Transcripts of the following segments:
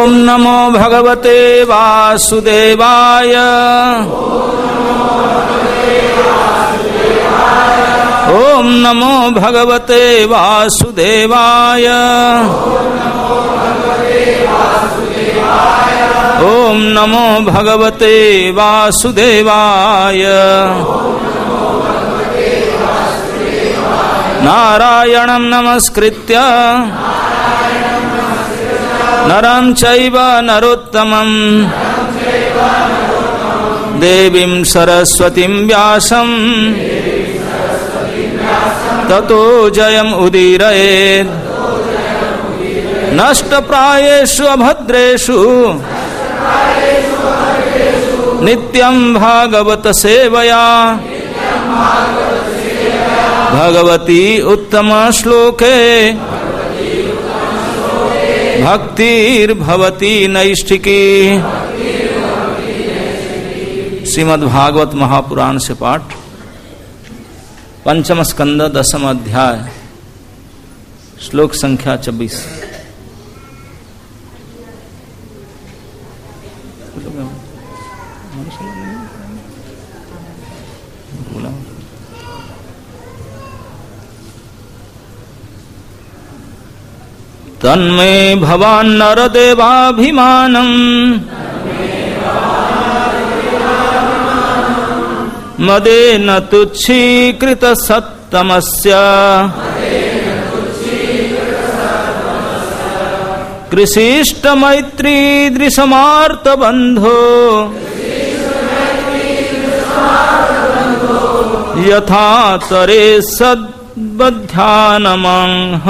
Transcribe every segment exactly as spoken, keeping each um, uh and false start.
ओम नमो भगवते वासुदेवाय। ओम नमो भगवते वासुदेवाय। ओम नमो भगवते वासुदेवाय। नारायणं नमस्कृत्य नरं चैव नरोत्तमं देवीं सरस्वतीं व्यासं ततो जयम् उदीरयेत्। नष्टप्रायेषु अभद्रेषु नित्यं भागवत सेवया भगवती उत्तम श्लोके भक्तिर्भवती नैष्ठिकी। श्रीमद्भागवत महापुराण से पाठ, पंचम स्कंद, दसम अध्याय, श्लोक संख्या छब्बीस। तन्मे भवान् नरदेवाभिमानम् मदेन तुच्छीकृत सत्तमस्य कृषिष्ट मैत्री दृशमार्त बंधो यथा तरे सद्बध्यानमंह।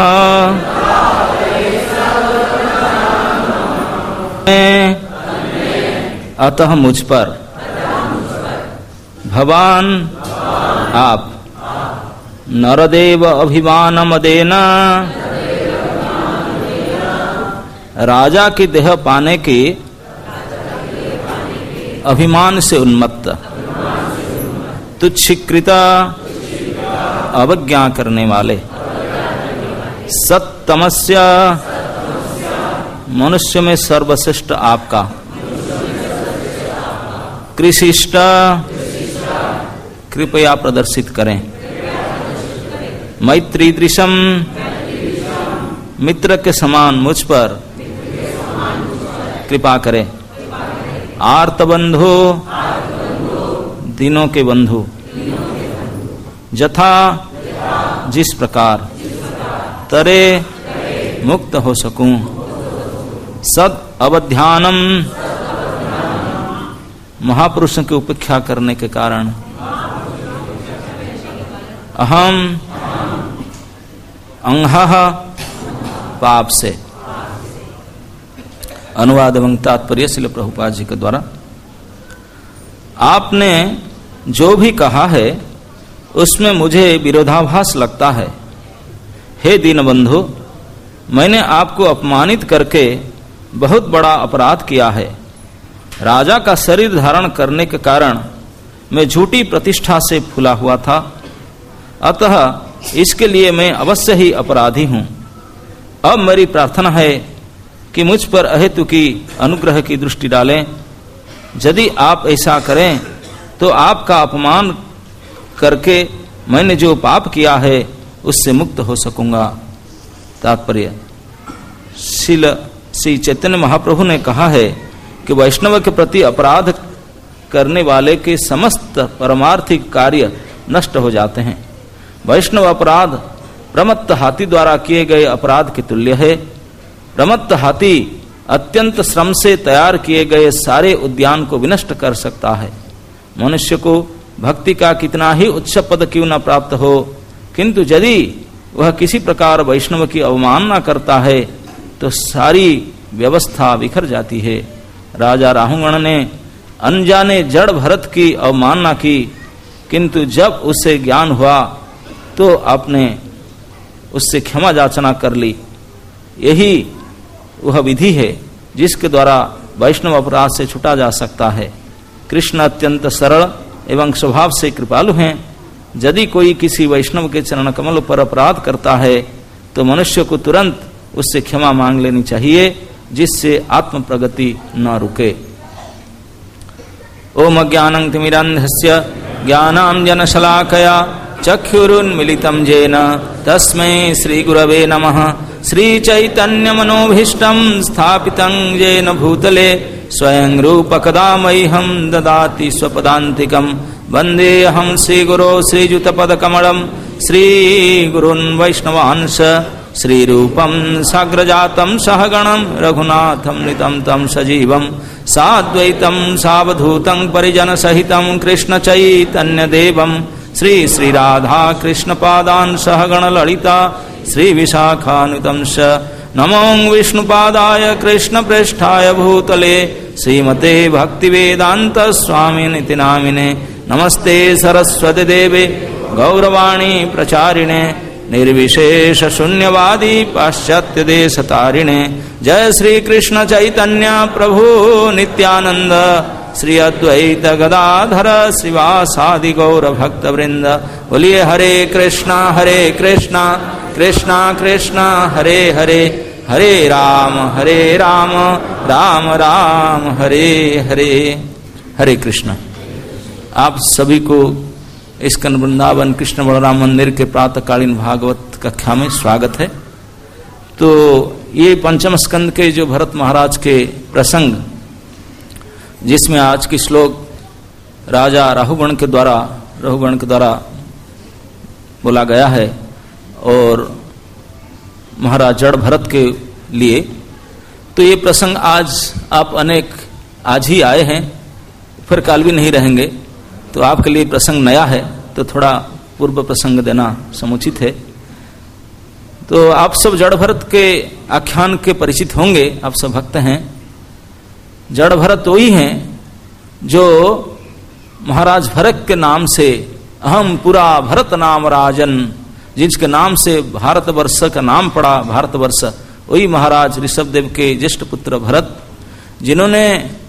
अतः मुझ पर भवान आप नरदेव अभिमान मदेना राजा की देह पाने के अभिमान से उन्मत्त, तुच्छीकृता अवज्ञा करने वाले, सत्तमस्य मनुष्य में सर्वश्रेष्ठ आपका, कृषिष्ट कृपया प्रदर्शित करें, मैत्री दृशम मित्र के समान मुझ पर कृपा करें, आर्त बंधु दीनों के बंधु, जथा जिस प्रकार तरे मुक्त हो सकूं, सद अवध्यानम महापुरुषों की उपेक्षा करने के कारण, अहम अंहः पाप से। अनुवाद एवं तात्पर्य श्रील प्रभुपाद जी के द्वारा। आपने जो भी कहा है उसमें मुझे विरोधाभास लगता है। हे दीनबंधु, मैंने आपको अपमानित करके बहुत बड़ा अपराध किया है। राजा का शरीर धारण करने के कारण मैं झूठी प्रतिष्ठा से फूला हुआ था, अतः इसके लिए मैं अवश्य ही अपराधी हूं। अब मेरी प्रार्थना है कि मुझ पर अहेतु की अनुग्रह की दृष्टि डालें। यदि आप ऐसा करें तो आपका अपमान करके मैंने जो पाप किया है उससे मुक्त हो सकूंगा। तात्पर्य, श्रील श्री चैतन्य महाप्रभु ने कहा है कि वैष्णव के प्रति अपराध करने वाले के समस्त परमार्थिक कार्य नष्ट हो जाते हैं। वैष्णव अपराध प्रमत्त हाथी द्वारा किए गए अपराध के तुल्य है। प्रमत्त हाथी अत्यंत श्रम से तैयार किए गए सारे उद्यान को विनष्ट कर सकता है। मनुष्य को भक्ति का कितना ही उच्च पद क्यों न प्राप्त हो, किंतु यदि वह किसी प्रकार वैष्णव की अवमानना करता है तो सारी व्यवस्था बिखर जाती है। राजा राहुगण ने अनजाने जड़ भरत की अवमानना की, किंतु जब उसे ज्ञान हुआ तो आपने उससे क्षमा याचना कर ली। यही वह विधि है जिसके द्वारा वैष्णव अपराध से छुटा जा सकता है। कृष्ण अत्यंत सरल एवं स्वभाव से कृपालु हैं। यदि कोई किसी वैष्णव के चरण कमल पर अपराध करता है तो मनुष्य को तुरंत उससे क्षमा मांग लेनी चाहिए जिससे आत्म प्रगति न रुके। ओम अज्ञानं तिमिरन्धस्य ज्ञानाञ्जनशलाकया चक्षुरुन्मीलितं येन तस्मै श्रीगुरवे नमः। श्रीचैतन्यमनोभीष्टं स्थापितं येन भूतले स्वयं रूप कदा मह्यं ददाति स्वपदान्तिकं। वन्देऽहं श्रीगुरो श्रीयुतपदकमलं श्रीगुरुन् वैष्णवांश श्रीरूपं साग्रजातं सहगणं रघुनाथं नितं तं सजीवं साद्वैतं सावधूतं परिजनसहितं कृष्णचैतन्यदेवं श्री श्रीराधा कृष्णपादान् सहगण ललिता श्रीविशाखानुतं च। नमो विष्णुपादाय कृष्णप्रेष्ठाय भूतले श्रीमते भक्तिवेदांत स्वामिनिति नामिने। नमस्ते सरस्वती देवे गौरवाणी प्रचारिणे निर्विशेष शून्यवादी पाश्चात्य देशतारिणे। जय श्री कृष्ण चैतन्य प्रभु नित्यानंद श्री अद्वैत गदाधर श्रीवासादि गौर भक्त वृंद। बोलिए हरे कृष्णा हरे कृष्णा कृष्णा कृष्णा हरे हरे हरे राम हरे राम राम राम हरे हरे। हरे कृष्ण। आप सभी को इस्कन वृंदावन कृष्ण बलराम मंदिर के प्रातःकालीन भागवत कक्षा में स्वागत है। तो ये पंचम स्कंद के जो भरत महाराज के प्रसंग, जिसमें आज की श्लोक राजा राहुगण के द्वारा राहुगण के द्वारा बोला गया है और महाराज जड़ भरत के लिए, तो ये प्रसंग आज आप अनेक आज ही आए हैं, फिर काल भी नहीं रहेंगे, तो आपके लिए प्रसंग नया है, तो थोड़ा पूर्व प्रसंग देना समुचित है। तो आप सब जड़ भरत के आख्यान के परिचित होंगे, आप सब भक्त हैं। जड़ भरत वही हैं जो महाराज भरत के नाम से अहम पुरा भरत नाम राजन, जिसके नाम से भारतवर्ष का नाम पड़ा भारतवर्ष, वही महाराज ऋषभदेव के ज्येष्ठ पुत्र भरत, जिन्होंने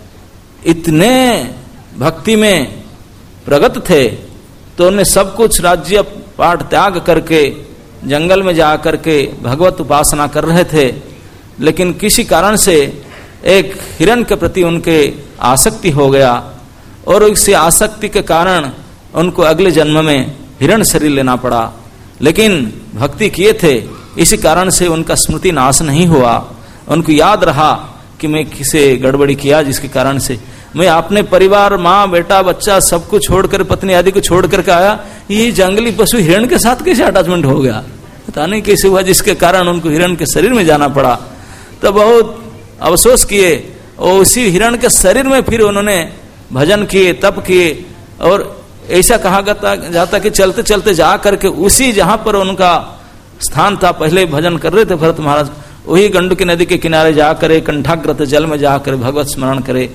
इतने भक्ति में प्रगत थे तो उन्हें सब कुछ राज्य पाठ त्याग करके जंगल में जा करके भगवत उपासना कर रहे थे, लेकिन किसी कारण से एक हिरण के प्रति उनके आसक्ति हो गया और इस आसक्ति के कारण उनको अगले जन्म में हिरण शरीर लेना पड़ा। लेकिन भक्ति किए थे, इसी कारण से उनका स्मृति नाश नहीं हुआ। उनको याद रहा कि मैं किसे गड़बड़ी किया, जिसके कारण से मैं अपने परिवार, माँ बेटा बच्चा सबको छोड़कर, पत्नी आदि को छोड़ करके आया, ये जंगली पशु हिरण के साथ कैसे अटैचमेंट हो गया, पता नहीं कैसे हुआ, जिसके कारण उनको हिरण के शरीर में जाना पड़ा। तो बहुत अफसोस किए और उसी हिरण के शरीर में फिर उन्होंने भजन किए, तप किए, और ऐसा कहा जाता कि चलते चलते जा करके उसी जहां पर उनका स्थान था, पहले भजन कर रहे थे भरत महाराज, वही गंडकी नदी के किनारे जाकर कंठाग्रत जल में जाकर भगवत स्मरण करे।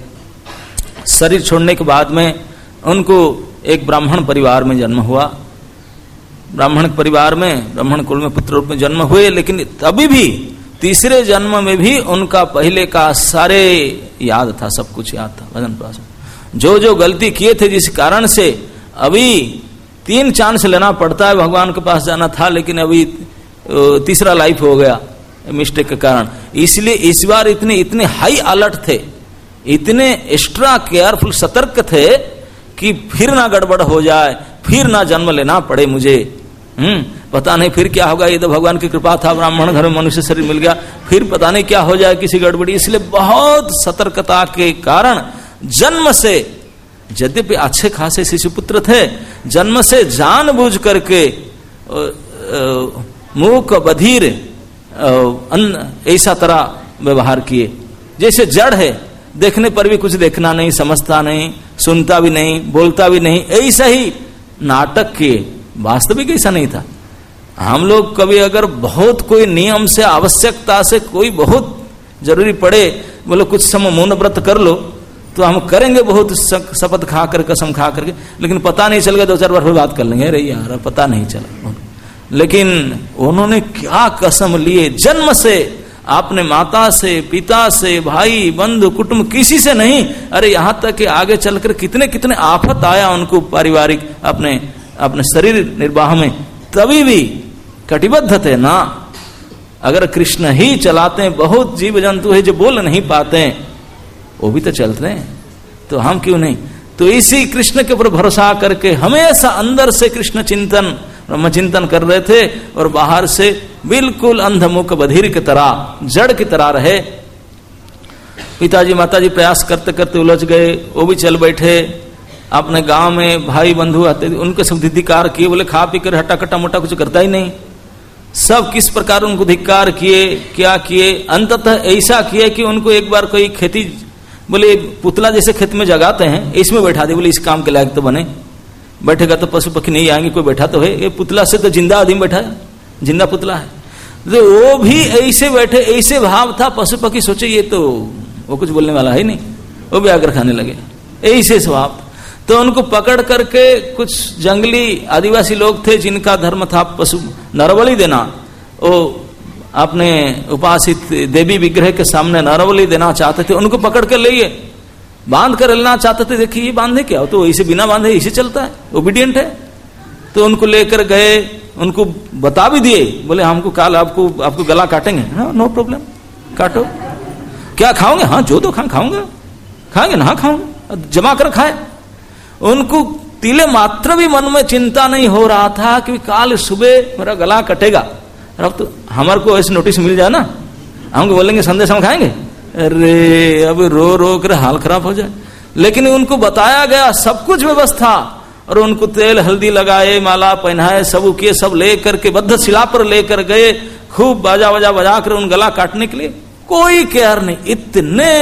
शरीर छोड़ने के बाद में उनको एक ब्राह्मण परिवार में जन्म हुआ। ब्राह्मण परिवार में, ब्राह्मण कुल में पुत्र रूप में जन्म हुए, लेकिन तभी भी तीसरे जन्म में भी उनका पहले का सारे याद था, सब कुछ याद था, भजन पास जो जो गलती किए थे, जिस कारण से अभी तीन चांस लेना पड़ता है, भगवान के पास जाना था, लेकिन अभी तीसरा लाइफ हो गया मिस्टेक के कारण। इसलिए इस बार इतने इतने हाई अलर्ट थे, इतने एक्स्ट्रा केयरफुल सतर्क थे कि फिर ना गड़बड़ हो जाए, फिर ना जन्म लेना पड़े मुझे। हम्म पता नहीं फिर क्या होगा, ये तो भगवान की कृपा था, ब्राह्मण घर में मनुष्य शरीर मिल गया, फिर पता नहीं क्या हो जाए, किसी गड़बड़ी। इसलिए बहुत सतर्कता के कारण जन्म से, यद्यपि अच्छे खासे शिशुपुत्र थे, जन्म से जानबूझ करके मूक बधिर ऐसा तरह व्यवहार किए, जैसे जड़ है, देखने पर भी कुछ देखना नहीं, समझता नहीं, सुनता भी नहीं, बोलता भी नहीं, ऐसा ही नाटक किए। वास्तविक ऐसा नहीं था। हम लोग कभी अगर बहुत कोई नियम से, आवश्यकता से, कोई बहुत जरूरी पड़े, बोलो कुछ समय मौन व्रत कर लो, तो हम करेंगे बहुत शपथ खा कर, कसम खा करके, लेकिन पता नहीं चल गया, दो चार बार फिर बात कर लेंगे, अरे यार पता नहीं चला। लेकिन उन्होंने क्या कसम लिए, जन्म से आपने माता से, पिता से, भाई बंधु कुटुंब किसी से नहीं, अरे यहाँ तक कि आगे चलकर कितने कितने आफत आया उनको पारिवारिक, अपने अपने शरीर निर्वाह में, तभी भी कटिबद्ध थे ना। अगर कृष्ण ही चलाते हैं, बहुत जीव जंतु है जो बोल नहीं पाते हैं, वो भी तो चलते हैं, तो हम क्यों नहीं। तो इसी कृष्ण के ऊपर भरोसा करके हमेशा अंदर से कृष्ण चिंतन, ब्रह्म चिंतन कर रहे थे, और बाहर से बिल्कुल अंधमुख बधिर की तरह, जड़ की तरह रहे। पिताजी माताजी प्रयास करते करते उलझ गए, वो भी चल बैठे। अपने गांव में भाई बंधु आते, उनके सब धिक्कार किए, बोले खा पी कर हट्टा कट्टा मोटा कुछ करता ही नहीं। सब किस प्रकार उनको धिक्कार किए, क्या किए, अंततः ऐसा किए कि उनको एक बार कोई खेती, बोले पुतला जैसे खेत में जगाते हैं, इसमें बैठा दे, बोले इस काम के लायक तो बने, बैठेगा तो पशु पक्षी नहीं आएंगे, कोई बैठा तो है, ये पुतला से तो जिंदा आदमी बैठा है, जिंदा पुतला है। तो वो भी ऐसे बैठे, ऐसे भाव था, पशु पक्षी सोचे ये तो वो कुछ बोलने वाला है नहीं, वो भी आकर खाने लगे, ऐसे स्वभाव। तो उनको पकड़ करके कुछ जंगली आदिवासी लोग थे जिनका धर्म था पशु नरबलि देना, वो अपने उपासित देवी विग्रह के सामने नरबलि देना चाहते थे, उनको पकड़ कर ले बांध कर लेना चाहते थे। देखिए ये बांधे क्या, तो ऐसे बिना बांधे ऐसे चलता है, ओबीडियंट है। तो उनको लेकर गए, उनको बता भी दिए, बोले हमको काल आपको आपको गला काटेंगे, नो प्रॉब्लम, काटो। क्या खाओगे, हाँ जो तो खा खाऊंगा, खाएंगे ना, खाऊंगा, जमा कर खाए। उनको तिले मात्र भी मन में चिंता नहीं हो रहा था कि काल सुबह मेरा गला कटेगा। अब तो हमारे को ऐसे नोटिस मिल जाए ना, हमको बोलेंगे संदेश हम खाएंगे, अरे अब रो रो कर हाल खराब हो जाए। लेकिन उनको बताया गया सब कुछ व्यवस्था, और उनको तेल हल्दी लगाए, माला पहनाए, सब किए, सब ले करके बद्ध शिला पर लेकर गए, खूब बाजा बाजा बजा कर उन गला काटने के लिए। कोई केयर नहीं, इतने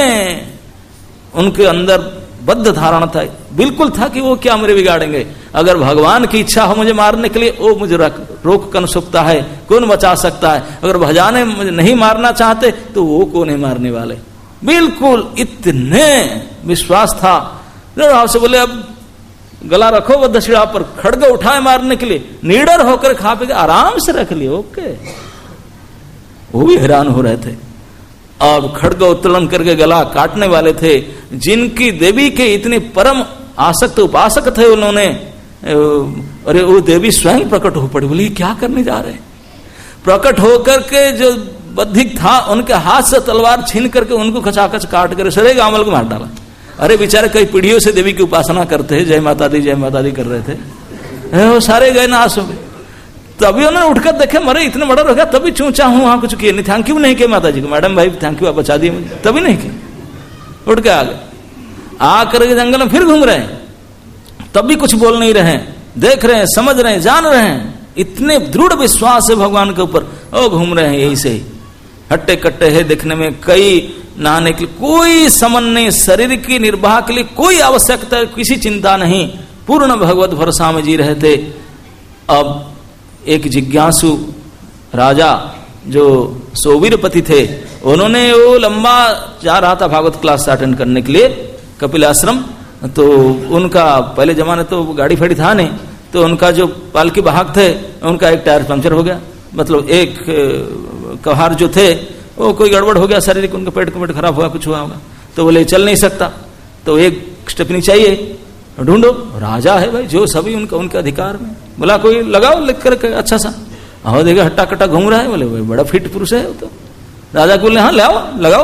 उनके अंदर बद्ध धारणा था, बिल्कुल था कि वो क्या मेरे बिगाड़ेंगे, अगर भगवान की इच्छा हो मुझे मारने के लिए, वो मुझे रोक कर सकता है, कौन बचा सकता है, अगर भजाने मुझे नहीं मारना चाहते तो वो कौन है मारने वाले। बिल्कुल इतने विश्वास था। आपसे बोले अब गला रखो बद्धशिला पर, खड़ग उठाए मारने के लिए, निडर होकर खा पी आराम से रख लिए, ओके। वो भी हैरान हो रहे थे। अब खड़ग उत्तोलन करके गला काटने वाले थे, जिनकी देवी के इतने परम आसक्त उपासक थे उन्होंने, अरे वो देवी स्वयं प्रकट हो पड़ी, बोली क्या करने जा रहे। प्रकट होकर के जो बद्धिक था उनके हाथ से तलवार छीन करके उनको खचाखच काट कर सरे गामल को मार डाला। अरे बेचारे कई पीढ़ियों से देवी की उपासना करते हैं, जय माता दी जय माता दी कर रहे थे, वो सारे गए नाश हो गए। तभी उन्होंने उठकर देखे, मरे इतने बड़ा हो गया, तभी चूचा हूं, वहां कुछ किए नहीं, थैंक यू नहीं किया माता जी को, मैडम भाई थैंक यू आप बचा दिए मुझे, तभी नहीं किए, उठ के आ गए। आकर के जंगल में फिर घूम रहे हैं, तब भी कुछ बोल नहीं रहे, देख रहे हैं, समझ रहे हैं, जान रहे हैं, इतने दृढ़ विश्वास है भगवान के ऊपर, और घूम रहे हैं यही से ही, हट्टे कट्टे है देखने में, कई नहाने के लिए कोई समन नहीं, शरीर की निर्वाह के लिए कोई आवश्यकता, किसी चिंता नहीं, पूर्ण भगवत भरोसा में जी रहे थे। अब एक जिज्ञासु राजा जो सोवीरपति थे, उन्होंने वो लंबा जा रहा था भागवत क्लास अटेंड करने के लिए कपिल आश्रम, तो उनका पहले जमाने तो गाड़ी फाड़ी था नहीं, तो उनका जो पालकी वाहक थे उनका एक टायर पंक्चर हो गया, मतलब एक कहार जो थे वो कोई गड़बड़ हो गया, शारीरिक उनका पेट पेट खराब हुआ, कुछ हुआ होगा, तो बोले चल नहीं सकता, तो एक स्टेपनी चाहिए, ढूंढो। राजा है भाई, जो सभी उनका उनके अधिकार में, बोला कोई लगाओ लिख करके अच्छा सा, आओ देखा हट्टा कट्टा घूम रहा है, बोले भाई बड़ा फिट पुरुष है। तो राजा को बोले हाँ ले आओ लगाओ।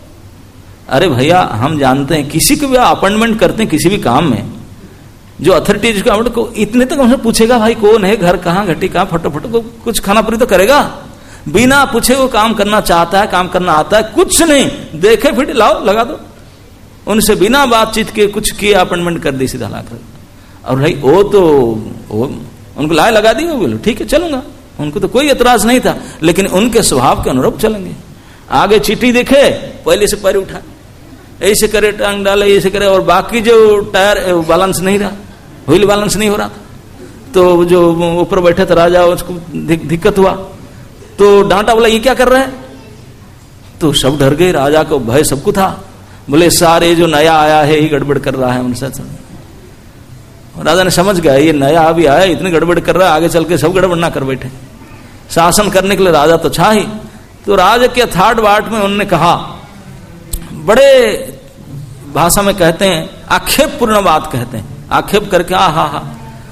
अरे भैया हम जानते हैं किसी को भी अपॉइंटमेंट करते हैं किसी भी काम में, जो अथॉरिटीज को इतने तक हमसे पूछेगा भाई कौन है, घर कहाँ, घटी कहाँ, फटो फटो कुछ खाना पूरी तो करेगा, बिना पूछे वो काम करना चाहता है, काम करना आता है, कुछ नहीं देखे फिर लाओ लगा दो, उनसे बिना बातचीत के कुछ किए अपॉइंटमेंट कर दी सीधा लाकर। और भाई वो तो वो उनको लाए लगा दी, वो बोलो ठीक है चलूंगा, उनको तो कोई एतराज नहीं था, लेकिन उनके स्वभाव के अनुरूप चलेंगे। आगे चिट्ठी देखे, पहले से पैर उठा, ऐसे करे टांग डाले, ऐसे करे, और बाकी जो टायर बैलेंस नहीं रहा, व्हील बैलेंस नहीं हो रहा था, तो जो ऊपर बैठे थे राजा उसको दिक्कत हुआ, तो डांटा, बोला ये क्या कर रहे हैं, तो सब डर गए, राजा को भय सबको था, बोले सारे जो नया आया है ही गड़बड़ कर रहा है उनसे। राजा ने समझ गया ये नया अभी आया, इतनी गड़बड़ कर रहा है, आगे चल के सब गड़बड़ ना कर बैठे, शासन करने के लिए राजा तो छा ही। तो राजा के थर्ड वार्ड में उन्होंने कहा, बड़े भाषा में कहते हैं आक्षेप पूर्ण बात कहते हैं, आक्षेप करके आ हा हा,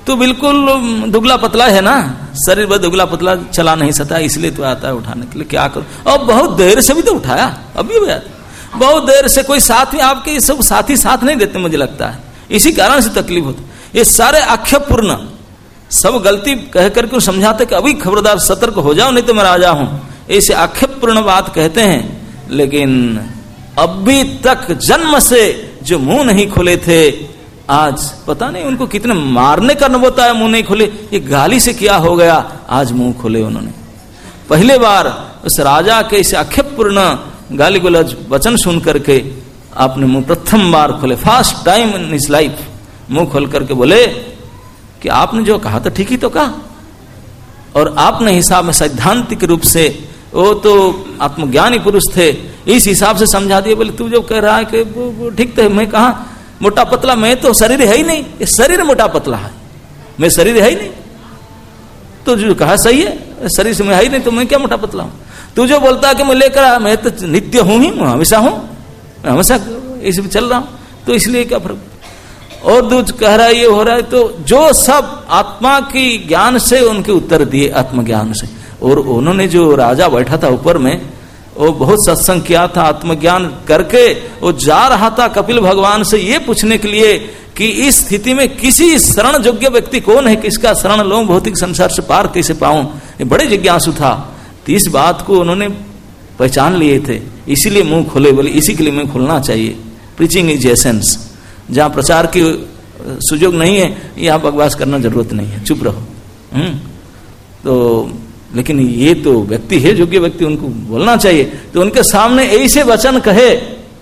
तू बिल्कुल दुबला पतला है ना, शरीर बहुत दुबला पतला, चला नहीं सकता, इसलिए तो आता है उठाने के लिए, क्या करूं। और बहुत देर से भी तो उठाया, अभी बहुत देर से। कोई साथ में आपके सब साथी साथ नहीं देते मुझे लगता है, इसी कारण से तकलीफ होती। ये सारे आक्षेपपूर्ण सब गलती कह करके समझाते कि अभी खबरदार सतर्क हो जाओ नहीं तो मैं राजा हूं, ऐसे आक्षेपपूर्ण बात कहते हैं। लेकिन अभी तक जन्म से जो मुंह नहीं खोले थे, आज पता नहीं उनको कितने मारने का नबोता है, मुंह नहीं खोले। ये गाली से क्या हो गया, आज मुंह खोले उन्होंने। पहले बार उस राजा के इसे आक्षेपपूर्ण गाली गलौज वचन सुन करके आपने मुंह प्रथम बार खोले, first time in his life मुंह खोल करके बोले कि आपने जो कहा था ठीक ही तो कहा, और आपने हिसाब में सैद्धांतिक रूप से, वो तो आत्मज्ञानी पुरुष थे, इस हिसाब से समझा दिए। बोले तू जो कह रहा है कि वो, वो ठीक तो है, मैं कहा मोटा पतला, मैं तो शरीर है ही नहीं, ये शरीर मोटा पतला है, मैं शरीर है ही नहीं। तो जो कहा सही है, शरीर से मैं है ही नहीं तो मैं क्या मोटा पतला हूं। तू जो बोलता है कि मैं लेकर आया, मैं तो नित्य हूं ही, हमेशा हूं, हमेशा इस चल रहा हूं, तो इसलिए क्या फर्क। और दूज कह रहा है ये हो रहा है, तो जो सब आत्मा की ज्ञान से उनके उत्तर दिए, आत्मज्ञान से। और उन्होंने जो राजा बैठा था ऊपर में, वो बहुत सत्संग किया था, आत्मज्ञान करके वो जा रहा था कपिल भगवान से ये पूछने के लिए कि इस स्थिति में किसी शरण योग्य व्यक्ति कौन है, किसका शरण लूं, भौतिक संसार से पार कैसे पाऊं, ये बड़े जिज्ञासु था। तो इस बात को उन्होंने पहचान लिए थे, इसीलिए मुंह खोले, बोले इसी के लिए मुंह खोलना चाहिए। प्रीचिंग इज एसेंस, जहां प्रचार की सुयोग नहीं है यहां बकवास करना जरूरत नहीं है, चुप रहो। हम्म तो लेकिन ये तो व्यक्ति है योग्य व्यक्ति, उनको बोलना चाहिए। तो उनके सामने ऐसे वचन कहे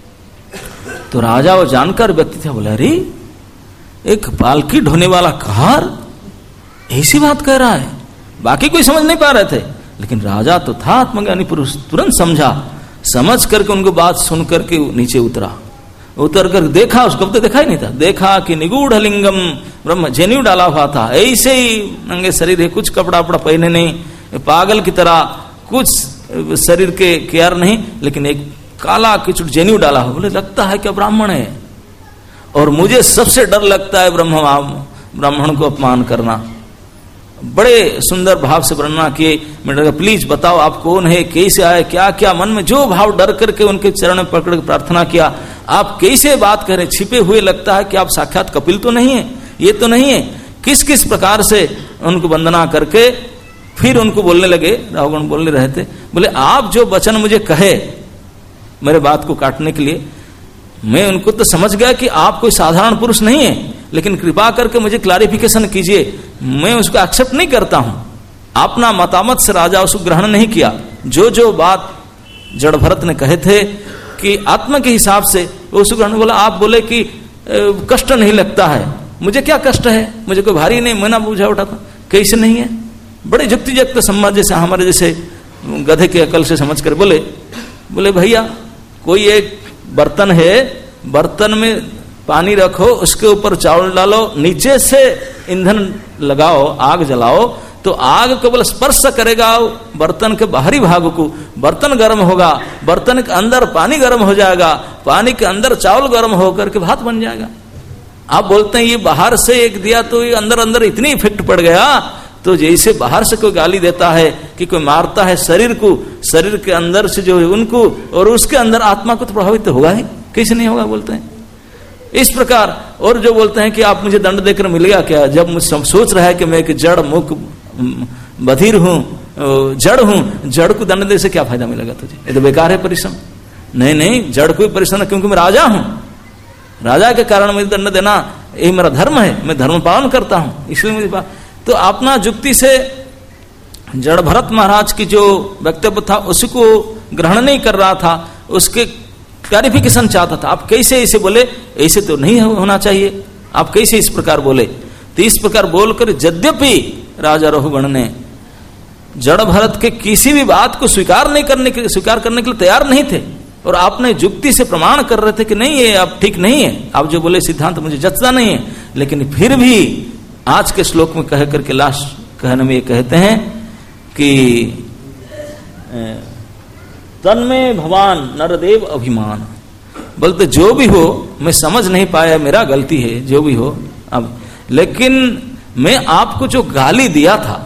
तो राजा वो जानकर व्यक्ति था, बोला अरे एक पालकी ढोने वाला कार ऐसी बात कह रहा है। बाकी कोई समझ नहीं पा रहे थे, लेकिन राजा तो था आत्मज्ञानी पुरुष, तुरंत समझा, समझ करके उनको बात सुन करके नीचे उतरा। उतर कर देखा, उसको तो देखा ही नहीं था, देखा कि निगूढ़ लिंगम ब्रह्म, जेन्यू डाला हुआ था, ऐसे ही नंगे शरीर है, कुछ कपड़ा वपड़ा पहने नहीं, पागल की तरह, कुछ शरीर के केयर नहीं, लेकिन एक काला किचुट जेन्यू डाला हो। बोले लगता है कि ब्राह्मण है, और मुझे सबसे डर लगता है ब्रह्म ब्राह्मण को अपमान करना। बड़े सुंदर भाव से वर्णना किए। मैंने प्लीज बताओ आप कौन है, कैसे आए, क्या क्या मन में जो भाव, डर करके उनके चरण में पकड़ के प्रार्थना किया, आप कैसे बात करें, छिपे हुए लगता है कि आप साक्षात कपिल तो नहीं है, ये तो नहीं है। किस किस प्रकार से उनको वंदना करके फिर उनको बोलने लगे, रावगण बोलने रहे थे, बोले आप जो वचन मुझे कहे मेरे बात को काटने के लिए, मैं उनको तो समझ गया कि आप कोई साधारण पुरुष नहीं है, लेकिन कृपा करके मुझे क्लैरिफिकेशन कीजिए, मैं उसको एक्सेप्ट नहीं करता हूं। अपना मतामत से राजा उसको ग्रहण नहीं किया। जो जो बात जड़ भरत ने कहे थे कि आत्मा के हिसाब से, उसको ग्रहण, बोला आप बोले कि कष्ट नहीं लगता है, मुझे क्या कष्ट है, मुझे कोई भारी नहीं, मैं ना बुझा उठा था, कैसे नहीं है। बड़े युक्ति युक्त समझ, जैसे हमारे जैसे गधे के अकल से समझ कर बोले, बोले भैया कोई एक बर्तन है, बर्तन में पानी रखो, उसके ऊपर चावल डालो, नीचे से ईंधन लगाओ, आग जलाओ, तो आग केवल स्पर्श करेगा बर्तन के बाहरी भाग को, बर्तन गर्म होगा, बर्तन के अंदर पानी गर्म हो जाएगा, पानी के अंदर चावल गर्म होकर के भात बन जाएगा। आप बोलते हैं ये बाहर से एक दिया तो ये अंदर अंदर इतनी इफेक्ट पड़ गया। तो जैसे बाहर से कोई गाली देता है कि कोई मारता है शरीर को, शरीर के अंदर से जो है उनको, और उसके अंदर आत्मा को तो प्रभावित तो होगा ही, कैसे नहीं होगा बोलते हैं इस प्रकार। और जो बोलते हैं कि आप मुझे दंड देकर मिलेगा क्या, जब मुझे सोच रहा है कि मैं एक जड़ मुख बधिर हूं, जड़ हूं, जड़ को दंड देने से क्या फायदा मिलेगा तुझे, ये तो बेकार है परिश्रम। नहीं नहीं, जड़ को परिश्रम, क्योंकि मैं राजा हूं, राजा के कारण मुझे दंड देना ये मेरा धर्म है, मैं धर्म पालन करता हूं, इसलिए मुझे। तो अपना जुक्ति से जड़ भरत महाराज की जो वक्तव्य था उसको ग्रहण नहीं कर रहा था, उसके क्लैरिफिकेशन चाहता था। आप कैसे ऐसे बोले, ऐसे तो नहीं होना चाहिए, आप कैसे इस प्रकार बोले। तो इस प्रकार बोलकर यद्यपि राजा रघुगण ने जड़ भरत के किसी भी बात को स्वीकार नहीं करने के स्वीकार करने के लिए तैयार नहीं थे, और आपने जुक्ति से प्रमाण कर रहे थे कि नहीं ये आप ठीक नहीं है, आप जो बोले सिद्धांत मुझे जचता नहीं है। लेकिन फिर भी आज के श्लोक में कह करके लास्ट कहने में ये कहते हैं कि तन्मे भवान नरदेव अभिमान, बोलते जो भी हो मैं समझ नहीं पाया, मेरा गलती है जो भी हो। अब लेकिन मैं आपको जो गाली दिया था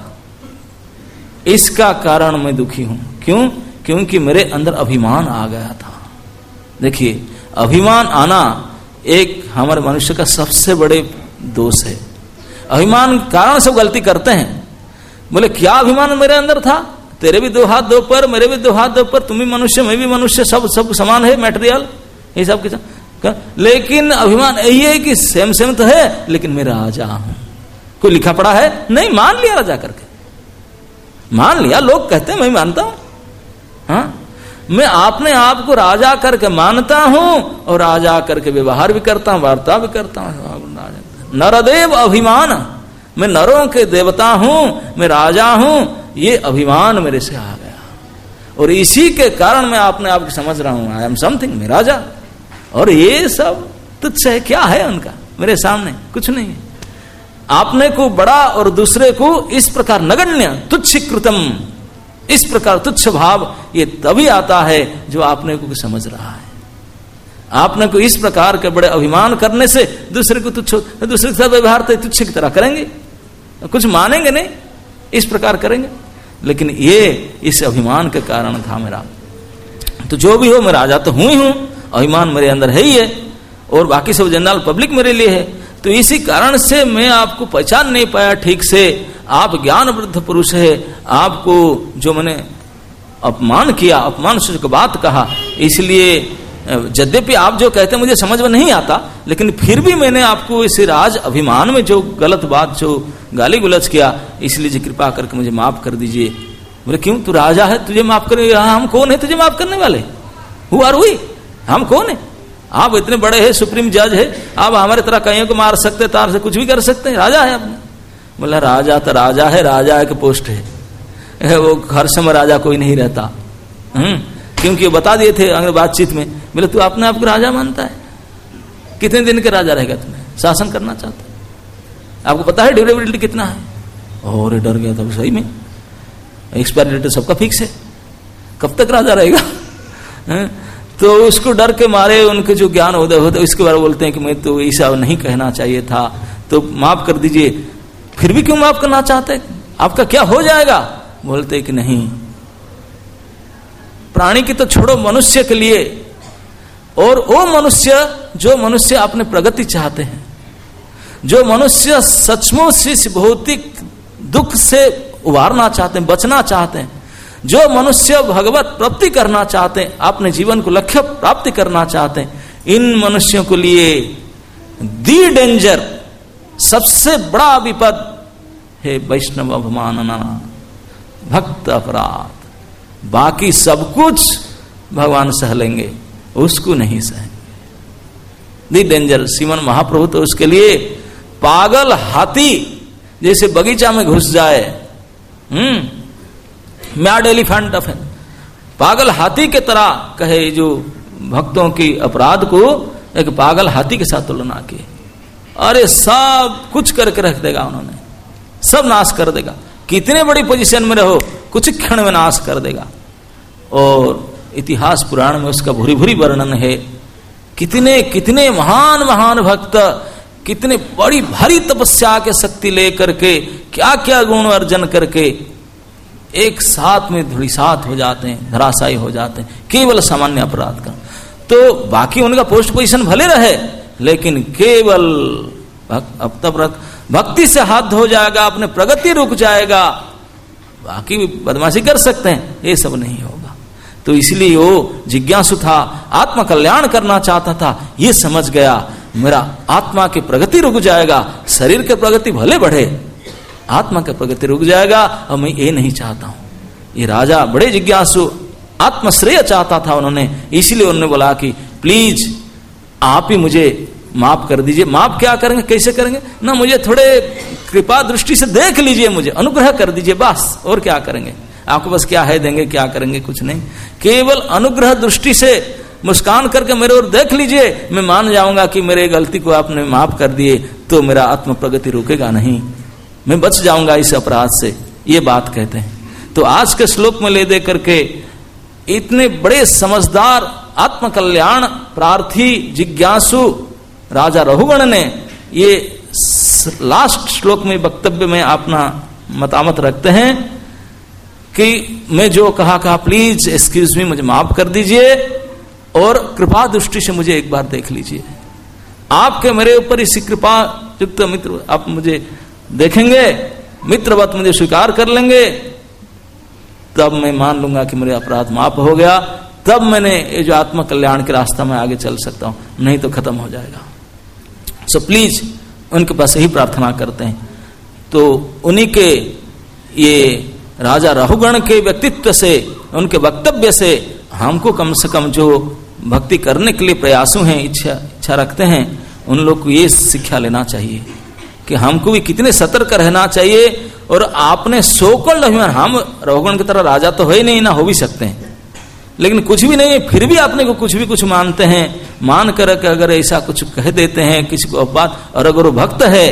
इसका कारण मैं दुखी हूं। क्यों? क्योंकि मेरे अंदर अभिमान आ गया था। देखिए, अभिमान आना एक हमारे मनुष्य का सबसे बड़े दोष है। अभिमान कारण सब गलती करते हैं। बोले क्या अभिमान मेरे अंदर था? तेरे भी दो हाथ दो पैर, मेरे भी दो हाथ दो पैर, तुम भी मनुष्य मैं भी मनुष्य, सब सब समान है, मटेरियल ये सब के। लेकिन अभिमान यही है कि सेम सेम तो है, लेकिन मैं राजा हूं। कोई लिखा पड़ा है? नहीं, मान लिया राजा करके, मान लिया। लोग कहते हैं मैं मानता हूं। हाँ, मैं अपने आप को राजा करके मानता हूं और राजा करके व्यवहार भी करता हूं, वार्ता भी करता हूं। नरदेव अभिमान, मैं नरों के देवता हूं, मैं राजा हूं, ये अभिमान मेरे से आ गया और इसी के कारण मैं अपने आप को समझ रहा हूं आई एम समथिंग, मैं राजा। और ये सब तुच्छ है, क्या है उनका मेरे सामने? कुछ नहीं है। आपने को बड़ा और दूसरे को इस प्रकार नगण्य तुच्छ कृतम, इस प्रकार तुच्छ भाव ये तभी आता है जो आपने को समझ रहा है। आपने को इस प्रकार के बड़े अभिमान करने से दूसरे को तुच्छ, दूसरे के साथ व्यवहार तो तुच्छ की तरह करेंगे, कुछ मानेंगे नहीं, इस प्रकार करेंगे। लेकिन ये इस अभिमान के कारण था मेरा। तो जो भी हो, मैं राजा तो हूं ही हूं, अभिमान मेरे अंदर है ही है और बाकी सब जनरल पब्लिक मेरे लिए है। तो इसी कारण से मैं आपको पहचान नहीं पाया ठीक से। आप ज्ञान वृद्ध पुरुष है, आपको जो मैंने अपमान किया, अपमान सूचक बात कहा, इसलिए यद्यपि आप जो कहते मुझे समझ में नहीं आता, लेकिन फिर भी मैंने आपको इस राज अभिमान में जो गलत बात, जो गाली गुलज किया, इसलिए जी कृपा करके मुझे माफ कर दीजिए। बोले क्यों? तू राजा है, तुझे माफ करे? हम कौन है तुझे माफ करने वाले? Who are we? हम कौन है? आप इतने बड़े हैं, सुप्रीम जज है, आप हमारे तरह कईयों को मार सकते, तार से कुछ भी कर सकते हैं, राजा है आपने। बोला राजा तो राजा है, राजा एक पोस्ट है, वो हर समय राजा कोई नहीं रहता। हम्म क्योंकि बता दिए थे बातचीत में, बोले तू अपने आप को राजा मानता है, कितने दिन के राजा रहेगा? तुम्हें शासन करना चाहता है? आपको पता है ड्यूरेबिलिटी कितना है? और डर गया था सही में, एक्सपायरी डेट सबका फिक्स है, कब तक राजा रहेगा? तो उसको डर के मारे उनके जो ज्ञान उदय होते इसके बारे में बोलते हैं कि मैं तो ऐसा नहीं कहना चाहिए था, तो माफ कर दीजिए। फिर भी क्यों माफ करना चाहते? आपका क्या हो जाएगा? बोलते कि नहीं, प्राणी की तो छोड़ो, मनुष्य के लिए, और वो मनुष्य जो मनुष्य अपने प्रगति चाहते हैं, जो मनुष्य सचमुच से भौतिक दुख से उबारना चाहते हैं, बचना चाहते हैं, जो मनुष्य भगवत प्राप्ति करना चाहते हैं, अपने जीवन को लक्ष्य प्राप्ति करना चाहते हैं, इन मनुष्यों के लिए दी डेंजर, सबसे बड़ा विपद है वैष्णव अवमानना, भक्त अपराध। बाकी सब कुछ भगवान सह लेंगे, उसको नहीं सहेंगे। दी डेंजर, श्रीमन महाप्रभु तो उसके लिए पागल हाथी जैसे बगीचा में घुस जाए, हम्म मैड एलिफेंट ऑफ, पागल हाथी के तरह कहे, जो भक्तों की अपराध को एक पागल हाथी के साथ तुलना की। अरे सब कुछ करके रख देगा, उन्होंने सब नाश कर देगा, कितने बड़ी पोजीशन में रहो कुछ क्षण में नाश कर देगा। और इतिहास पुराण में उसका भूरी भूरी वर्णन है, कितने कितने महान महान भक्त कितने बड़ी भारी तपस्या के शक्ति लेकर के क्या क्या गुण अर्जन करके एक साथ में धूलिसात हो जाते हैं, धराशायी हो जाते हैं, केवल सामान्य अपराध का। तो बाकी उनका पोस्ट पोजीशन भले रहे, लेकिन केवल अब तक भक्ति से हाथ धो जाएगा, अपने प्रगति रुक जाएगा, बाकी भी बदमाशी कर सकते हैं, ये सब नहीं होगा। तो इसलिए वो जिज्ञासु था, आत्म कल्याण करना चाहता था, ये समझ गया मेरा आत्मा की प्रगति रुक जाएगा, शरीर की प्रगति भले बढ़े, आत्मा की प्रगति रुक जाएगा, और मैं ये नहीं चाहता हूं। ये राजा बड़े जिज्ञासु, आत्मश्रेय चाहता था उन्होंने, इसलिए उन्होंने बोला कि प्लीज आप ही मुझे माफ कर दीजिए। माफ क्या करेंगे, कैसे करेंगे ना, मुझे थोड़े कृपा दृष्टि से देख लीजिए, मुझे अनुग्रह कर दीजिए, बस, और क्या करेंगे, आपको बस क्या है देंगे, क्या करेंगे, कुछ नहीं, केवल अनुग्रह दृष्टि से मुस्कान करके मेरे ओर देख लीजिए, मैं मान जाऊंगा कि मेरे गलती को आपने माफ कर दिए, तो मेरा आत्म प्रगति रुकेगा नहीं, मैं बच जाऊंगा इस अपराध से, ये बात कहते हैं। तो आज के श्लोक में ले दे करके इतने बड़े समझदार आत्म कल्याण प्रार्थी जिज्ञासु राजा रघुगण ने ये लास्ट श्लोक में वक्तव्य में अपना मतामत रखते हैं कि मैं जो कहा कहा प्लीज एक्सक्यूज मी, मुझे माफ कर दीजिए और कृपा दृष्टि से मुझे एक बार देख लीजिए। आपके मेरे ऊपर इसी कृपा युक्त मित्र आप मुझे देखेंगे, मित्रवत मुझे स्वीकार कर लेंगे, तब मैं मान लूंगा कि मेरे अपराध माफ हो गया, तब मैंने ये जो आत्म कल्याण के रास्ता में आगे चल सकता हूं, नहीं तो खत्म हो जाएगा। सो so, प्लीज उनके पास यही प्रार्थना करते हैं। तो उन्हीं के ये राजा राहुगण के व्यक्तित्व से, उनके वक्तव्य से हमको कम से कम जो भक्ति करने के लिए प्रयासु हैं, इच्छा इच्छा रखते हैं, उन लोग को ये शिक्षा लेना चाहिए कि हमको भी कितने सतर्क रहना चाहिए। और आपने सोकल हम राहुगण की तरह राजा तो है ही नहीं, ना हो भी सकते हैं, लेकिन कुछ भी नहीं, फिर भी अपने को कुछ भी कुछ मानते हैं, मान कर अगर ऐसा कुछ कह देते हैं किसी को अपवाद, और अगर वो भक्त है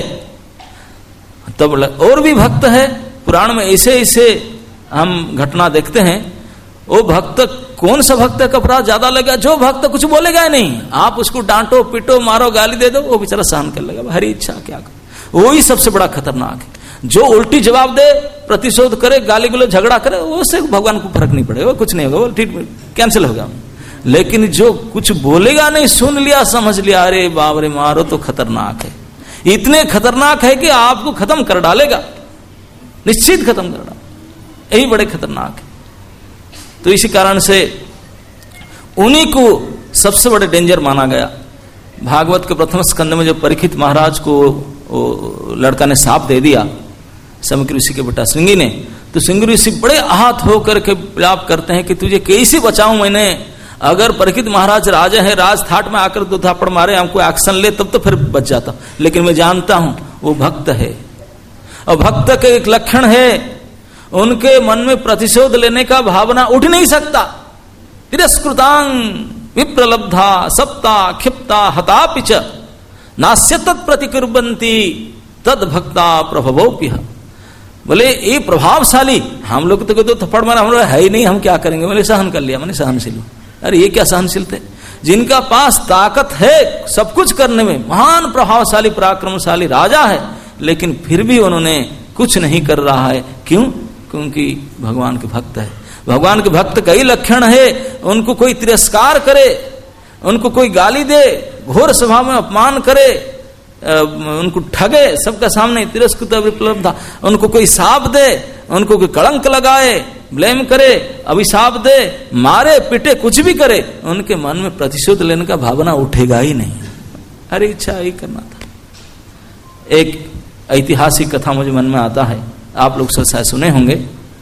तब और भी भक्त है। पुराण में ऐसे ऐसे हम घटना देखते हैं। वो भक्त, कौन सा भक्त का अपराध ज्यादा लगा? जो भक्त कुछ बोलेगा नहीं, आप उसको डांटो पीटो मारो गाली दे दो, वो बेचारा सहन कर लेगा, हरी इच्छा क्या कर। वही सबसे बड़ा खतरनाक है। जो उल्टी जवाब दे, प्रतिशोध करे, गाली गलो झगड़ा करे, वो से भगवान को फर्क नहीं पड़ेगा, कुछ नहीं होगा, वो ठीक कैंसिल होगा। लेकिन जो कुछ बोलेगा नहीं, सुन लिया समझ लिया, अरे बाप रे मारो, तो खतरनाक है। इतने खतरनाक है कि आपको खत्म कर डालेगा, निश्चित खत्म कर डालेगा, यही बड़े खतरनाक है। तो इसी कारण से उन्हीं को सबसे बड़े डेंजर माना गया। भागवत के प्रथम स्कंद में जो परीक्षित महाराज को वो लड़का ने साप दे दिया, समक ऋषि के बेटा श्रृंगी ने, तो श्रृंगी ऋषि बड़े आहत होकर के विलाप करते हैं कि तुझे कैसे बचाऊं मैंने, अगर परीक्षित महाराज राजा है, राज थाट में आकर दो थापड़ मारे, हमको एक्शन ले, तब तो फिर बच जाता, लेकिन मैं जानता हूं वो भक्त है। और भक्त के एक लक्षण है, उनके मन में प्रतिशोध लेने का भावना उठ नहीं सकता। तिरस्कृतांग विप्रलब्धा सप्ता क्षिप्ता हतापिच नास्य तत्प्रतिकुर्वन्ति तद भक्ता प्रभवोप्य। बोले ये प्रभावशाली, हम लोग तो तो थप्पड़ मारा, हम लोग है ही नहीं, हम क्या करेंगे, बोले सहन कर लिया, मैंने सहनशील हूं। अरे ये क्या सहनशील थे, जिनका पास ताकत है सब कुछ करने में, महान प्रभावशाली पराक्रमशाली राजा है, लेकिन फिर भी उन्होंने कुछ नहीं कर रहा है। क्यों? क्योंकि भगवान के भक्त है। भगवान के भक्त कई लक्षण है, उनको कोई तिरस्कार करे, उनको कोई गाली दे, घोर सभा में अपमान करे, उनको ठगे सबका सामने, तिरस्कृत विप्लब्धा, उनको कोई साप दे, उनको कोई कलंक लगाए, ब्लेम करे, अभिशाप दे, मारे पीटे, कुछ भी करे, उनके मन में प्रतिशोध लेने का भावना उठेगा ही नहीं। अरे इच्छा ही करना था। एक ऐतिहासिक कथा मुझे मन में आता है, आप लोग सब शायद सुने होंगे।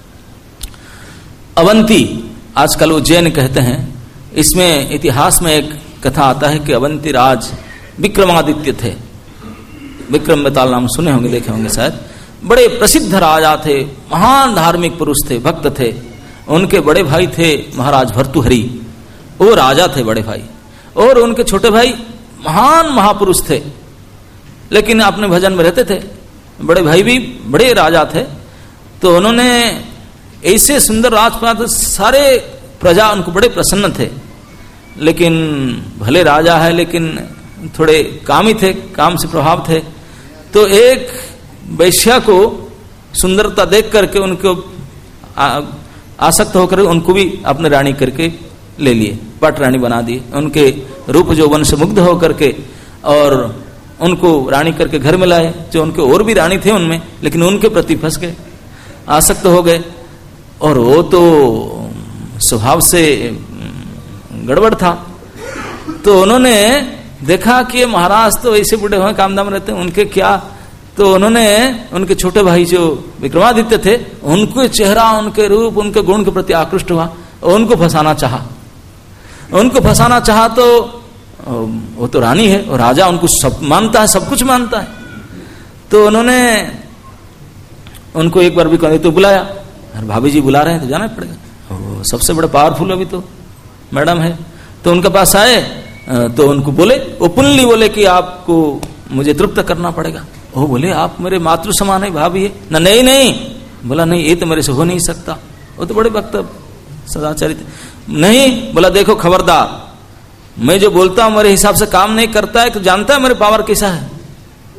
अवंती, आजकल उज्जैन कहते हैं, इसमें इतिहास में एक कथा आता है कि अवंती राज विक्रमादित्य थे। विक्रम बेताल नाम सुने होंगे, देखे होंगे शायद। बड़े प्रसिद्ध राजा थे, महान धार्मिक पुरुष थे, भक्त थे। उनके बड़े भाई थे महाराज भर्तृहरि, वो राजा थे बड़े भाई, और उनके छोटे भाई महान महापुरुष थे, लेकिन अपने भजन में रहते थे। बड़े भाई भी बड़े राजा थे। तो उन्होंने ऐसे सुंदर राजपाट, सारे प्रजा उनको बड़े प्रसन्न थे, लेकिन भले राजा है लेकिन थोड़े कामी थे, काम से प्रभाव थे। तो एक वैश्या को सुंदरता देख करके उनको आसक्त होकर उनको भी अपने रानी करके ले लिए, पट रानी बना दी। उनके रूप यौवन से मुग्ध होकर के और उनको रानी करके घर में लाए। जो उनके और भी रानी थे उनमें, लेकिन उनके प्रति फंस गए, आसक्त हो गए। और वो तो स्वभाव से गड़बड़ था। तो उन्होंने देखा कि महाराज तो ऐसे बूढ़े हुए काम दाम रहते हैं, उनके क्या। तो उन्होंने उनके छोटे भाई जो विक्रमादित्य थे, उनके चेहरा, उनके रूप, उनके गुण के प्रति आकृष्ट हुआ, उनको फंसाना चाहा। उनको फंसाना चाहा तो वो तो रानी है और राजा उनको सब मानता है, सब कुछ मानता है। तो उन्होंने उनको एक बार भी कहते तो बुलाया, अरे भाभी जी बुला रहे हैं तो जाना पड़ेगा, सबसे बड़े पावरफुल अभी तो मैडम है। तो उनके पास आए तो उनको बोले, ओपनली बोले कि आपको मुझे तृप्त करना पड़ेगा। वो बोले आप मेरे मातृ समान है, भाभी है ना। नहीं नहीं, बोला नहीं, ये तो मेरे से हो नहीं सकता। वो तो बड़े भक्त सदाचारित नहीं। बोला देखो खबरदार, मैं जो बोलता हूं मेरे हिसाब से काम नहीं करता है तो जानता है मेरे पावर कैसा है।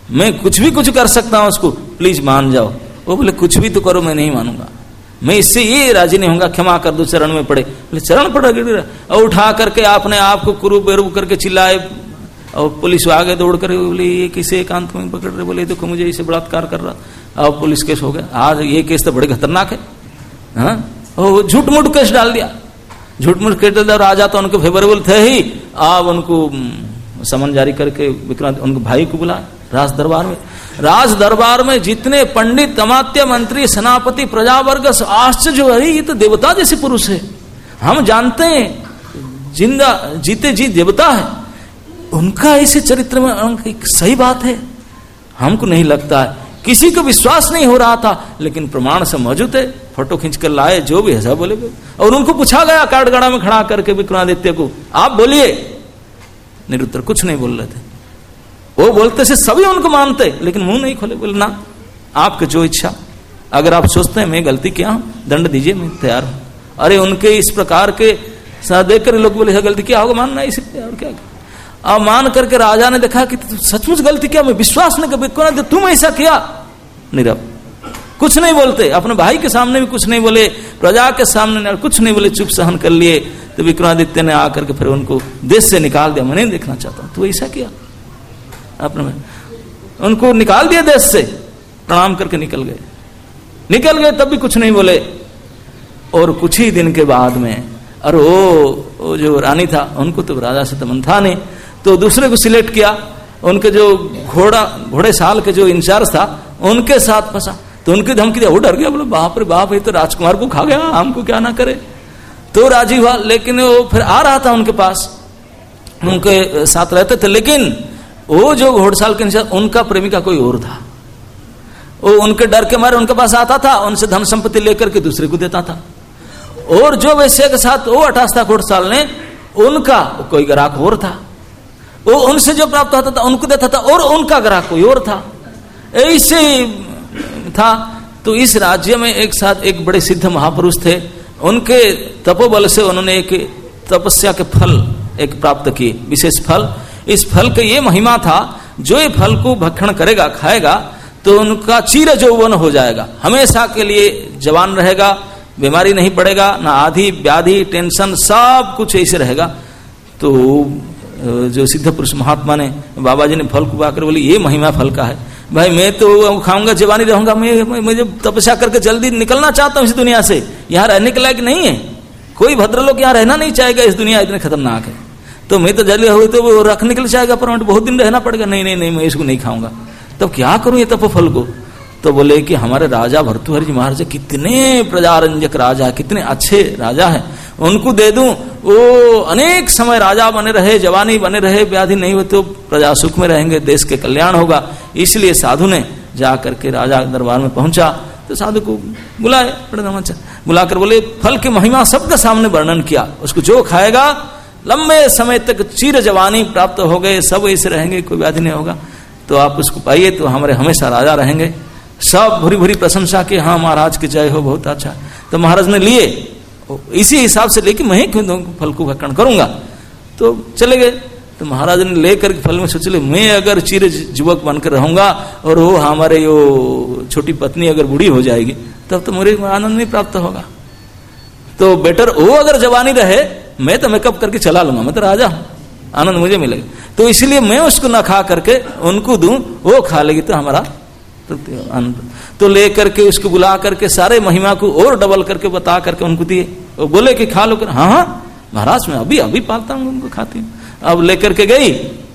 मैं कुछ भी कुछ कर सकता हूं उसको, प्लीज मान जाओ। वो बोले कुछ भी तो करो, मैं नहीं मानूंगा, मैं इससे ये राजी नहीं होऊंगा, क्षमा कर दो, चरण में पड़े। बोले चरण पड़ गिर और उठा करके आपने आपको कुरू बेरू करके चिल्लाए, और पुलिस आगे दौड़ कर बोले ये किसे एकांत में पकड़ रहे, बोले देखो मुझे इसे बलात्कार कर रहा, और पुलिस केस हो गया। आज ये केस तो बड़े खतरनाक है, हाँ, झूठ मूठ केस डाल दिया, झूठ मूठ केस डाल दिया। राजा तो उनके फेवरेबल थे ही, अब उनको समन जारी करके विक्रांत उनके भाई को बुला राज दरबार में। राज दरबार में जितने पंडित, अमात्य, मंत्री, सेनापति, प्रजावर्ग आश्चर्य, अरे ये तो देवता जैसे पुरुष है, हम जानते हैं जिंदा जीते जी देवता है, उनका ऐसे चरित्र में एक सही बात है, हमको नहीं लगता है। किसी को विश्वास नहीं हो रहा था, लेकिन प्रमाण से मौजूद है, फोटो खींच कर लाए, जो भी है बोले। और उनको पूछा गया काठगड़ा में खड़ा करके विक्रमादित्य को, आप बोलिए, निरुत्तर कुछ नहीं बोल रहे थे। वो बोलते से सभी उनको मानते, लेकिन मुंह नहीं खोले, बोले ना आपके जो इच्छा, अगर आप सोचते हैं मैं गलती किया हूं, दंड दीजिए, मैं तैयार हूं। अरे उनके इस प्रकार के साथ देख कर लोग बोले गलती क्या होगा, मानना इसे और क्या। अब मान करके राजा ने देखा कि सचमुच गलती क्या, मैं विश्वास नहीं कर, तुम ऐसा किया। नीरव कुछ नहीं बोलते, अपने भाई के सामने भी कुछ नहीं बोले, प्रजा के सामने कुछ नहीं बोले, चुप सहन कर लिए। तो विक्रमादित्य ने आकर के फिर उनको देश से निकाल दिया, मैं नहीं देखना चाहता हूं, तो ऐसा किया आपने, उनको निकाल दिया देश से, प्रणाम करके निकल गए। निकल गए तब भी कुछ नहीं बोले। और कुछ ही दिन के बाद में, और वो, वो जो रानी था, उनको तो राजा से तो मन था नहीं, तो दूसरे को सिलेक्ट किया, उनके जो घोड़ा घोड़े साल के जो इंचार्ज था उनके साथ फंसा। तो उनकी धमकी दिया, वो डर गया, बोले बाप रे बाप, ये तो राजकुमार को खा गया, हमको क्या ना करे। तो राजी हुआ, लेकिन वो फिर आ रहा था उनके पास, उनके साथ रहते थे, लेकिन वो जो घोड़साल के इंचार्ज, उनका प्रेमिका कोई और था। वो उनके डर के मारे उनके पास आता था, उनसे धन संपत्ति लेकर के दूसरे को देता था। और जो वैसे के साथ वो अठास था घोड़साल ने, उनका कोई ग्राहक और था, वो उनसे जो प्राप्त होता था उनको देता था, और उनका ग्राहक कोई और था, ऐसे था। तो इस राज्य में एक साथ एक बड़े सिद्ध महापुरुष थे, उनके तपोबल से उन्होंने एक तपस्या के फल एक प्राप्त किए, विशेष फल। इस फल का ये महिमा था, जो ये फल को भक्षण करेगा, खाएगा, तो उनका चिर यौवन हो जाएगा, हमेशा के लिए जवान रहेगा, बीमारी नहीं पड़ेगा, ना आधी व्याधि टेंशन, सब कुछ ऐसे रहेगा। तो जो सिद्ध पुरुष महात्मा ने, बाबा जी ने फल को पाकर बोले ये महिमा फल का है, भाई मैं तो खाऊंगा, जवानी रहूंगा, मैं मुझे तपस्या करके जल्दी निकलना चाहता हूं इस दुनिया से, यहाँ रहने के लायक नहीं है, कोई भद्रलोक यहाँ रहना नहीं चाहेगा, इस दुनिया इतनी खतरनाक है, तो मैं तो जल्दी हुई तो वो रखने के लिए चाहेगा, पर बहुत दिन रहना पड़ेगा, नहीं नहीं नहीं मैं इसको नहीं खाऊंगा, तब क्या करूं ये तपोफल को। तो बोले कि हमारे राजा भर्तृहरि जी महाराज कितने प्रजारंजक राजा, कितने अच्छे राजा हैं, उनको दे दूं, वो अनेक समय राजा बने रहे, जवानी बने रहे, व्याधि नहीं हो तो प्रजा सुख में रहेंगे, देश के कल्याण होगा। इसलिए साधु ने जाकर के राजा दरबार में पहुंचा, तो साधु को बुलाए, बुलाकर बोले फल की महिमा सबके सामने वर्णन किया, उसको जो खाएगा लंबे समय तक चिर जवानी प्राप्त हो गए, सब ऐसे रहेंगे, कोई व्याधि नहीं होगा, तो आप उसको पाइए तो हमारे हमेशा राजा रहेंगे। सब भूरी भूरी प्रशंसा की, हाँ महाराज की जय हो, बहुत अच्छा। तो महाराज ने लिए, इसी हिसाब से लेके मैं क्यों फल को भक्षण करूंगा, तो चले गए। तो महाराज ने लेकर फल में सोच ले, मैं अगर चिर युवक बनकर रहूंगा और वो हमारे यो छोटी पत्नी अगर बूढ़ी हो जाएगी, तब तो मुझे आनंद नहीं प्राप्त होगा, तो बेटर वो अगर जवानी रहे, मैं तो मेकअप करके चला लूंगा, मैं तो राजा हूं, आनंद मुझे मिलेगा, तो इसलिए मैं उसको ना खा करके उनको दूं, वो खा लेगी तो हमारा आनंद। तो लेकर के उसको बुला करके सारे महिमा को और डबल करके बता करके उनको दिए, वो बोले कि खा लो कर, हाँ हाँ महाराज मैं अभी अभी पालता हूँ, उनको खाती हूँ। अब लेकर के गई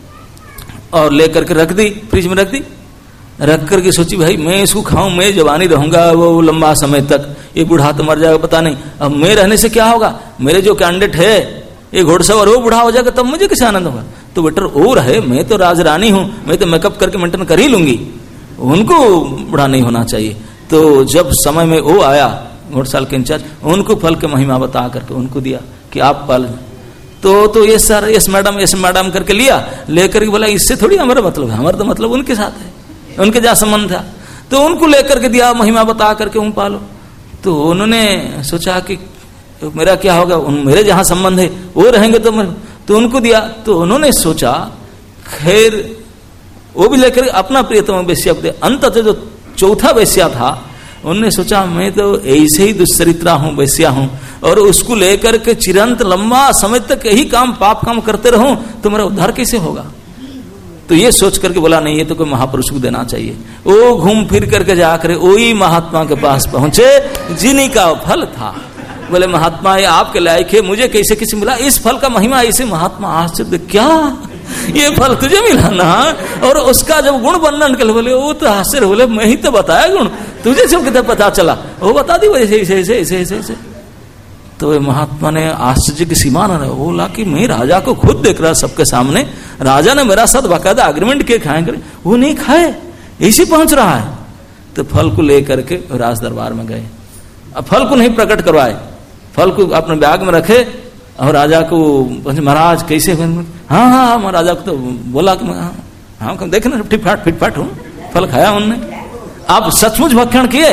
और लेकर के रख दी, फ्रिज में रख दी, रख करके सोची भाई मैं इसको खाऊं, मैं जवानी रहूंगा वो लंबा समय तक, ये बूढ़ा तो मर जाएगा पता नहीं, अब मैं रहने से क्या होगा, मेरे जो कैंडिडेट है ये घोड़सवार वो बूढ़ा हो जाएगा, तब मुझे कैसे आनंद होगा, तो बेटर वो रहे, मैं तो राजरानी हूं, मैं तो मेकअप करके मेंटेन कर ही लूंगी, उनको बूढ़ा नहीं होना चाहिए। तो जब समय में वो आया घोड़साल के इंचार्ज, उनको फल के महिमा बता करके उनको दिया कि आप पाल, तो तो ये sir yes madam yes madam करके लिया, लेकर के बोला इससे थोड़ी हमारा मतलब है, हमारा तो मतलब उनके साथ है, उनके जहाँ संबंध था, तो उनको लेकर के दिया, महिमा बता करके उन पालो। तो उन्होंने सोचा कि मेरा क्या होगा, मेरे जहाँ संबंध है वो रहेंगे तो मैं, तो उनको दिया। तो उन्होंने सोचा खैर वो भी लेकर अपना प्रियतम वेश्या को दे। अंततः जो चौथा वेश्या था, उनने सोचा मैं तो ऐसे ही दुष्चरित्रा हूं, वेश्या हूं, और उसको लेकर के चिरंत लंबा समय तक यही काम पाप काम करते रहूं तो मेरा उद्धार कैसे होगा। तो ये सोच करके बोला नहीं, ये तो कोई महापुरुष को देना चाहिए। वो घूम फिर करके जाकर वही महात्मा के पास पहुंचे जिन्हीं का फल था। बोले महात्मा ये आपके लायक है, मुझे कैसे किसी मिला, इस फल का महिमा ऐसे। महात्मा आश्चर्य, क्या ये फल तुझे मिला ना? और उसका जब गुण वर्णन कर बोले वो तो आश्चर्य, बोले मैं ही तो बताया गुण, तुझे सब कितना पता चला? वो बता दी ऐसे ऐसे ऐसे ऐसे ऐसे ऐसे। तो महात्मा ने आश्चर्य की सीमा न रहा, बोला कि मैं राजा को खुद देख रहा सबके सामने, राजा ने मेरा साथ बाकायदा अग्रीमेंट किए खाए करे, वो नहीं खाए, ऐसे पहुंच रहा है। तो फल को लेकर के राज दरबार में गए। अब फल को नहीं प्रकट करवाए, फल को अपने बैग में रखे और राजा को महाराज कैसे, हाँ हाँ हाँ राजा को तो बोला कि हाँ हाँ देखना फिटफाट फिटफाट हूं, फल खाया उनने। आप सचमुच भक्षण किए?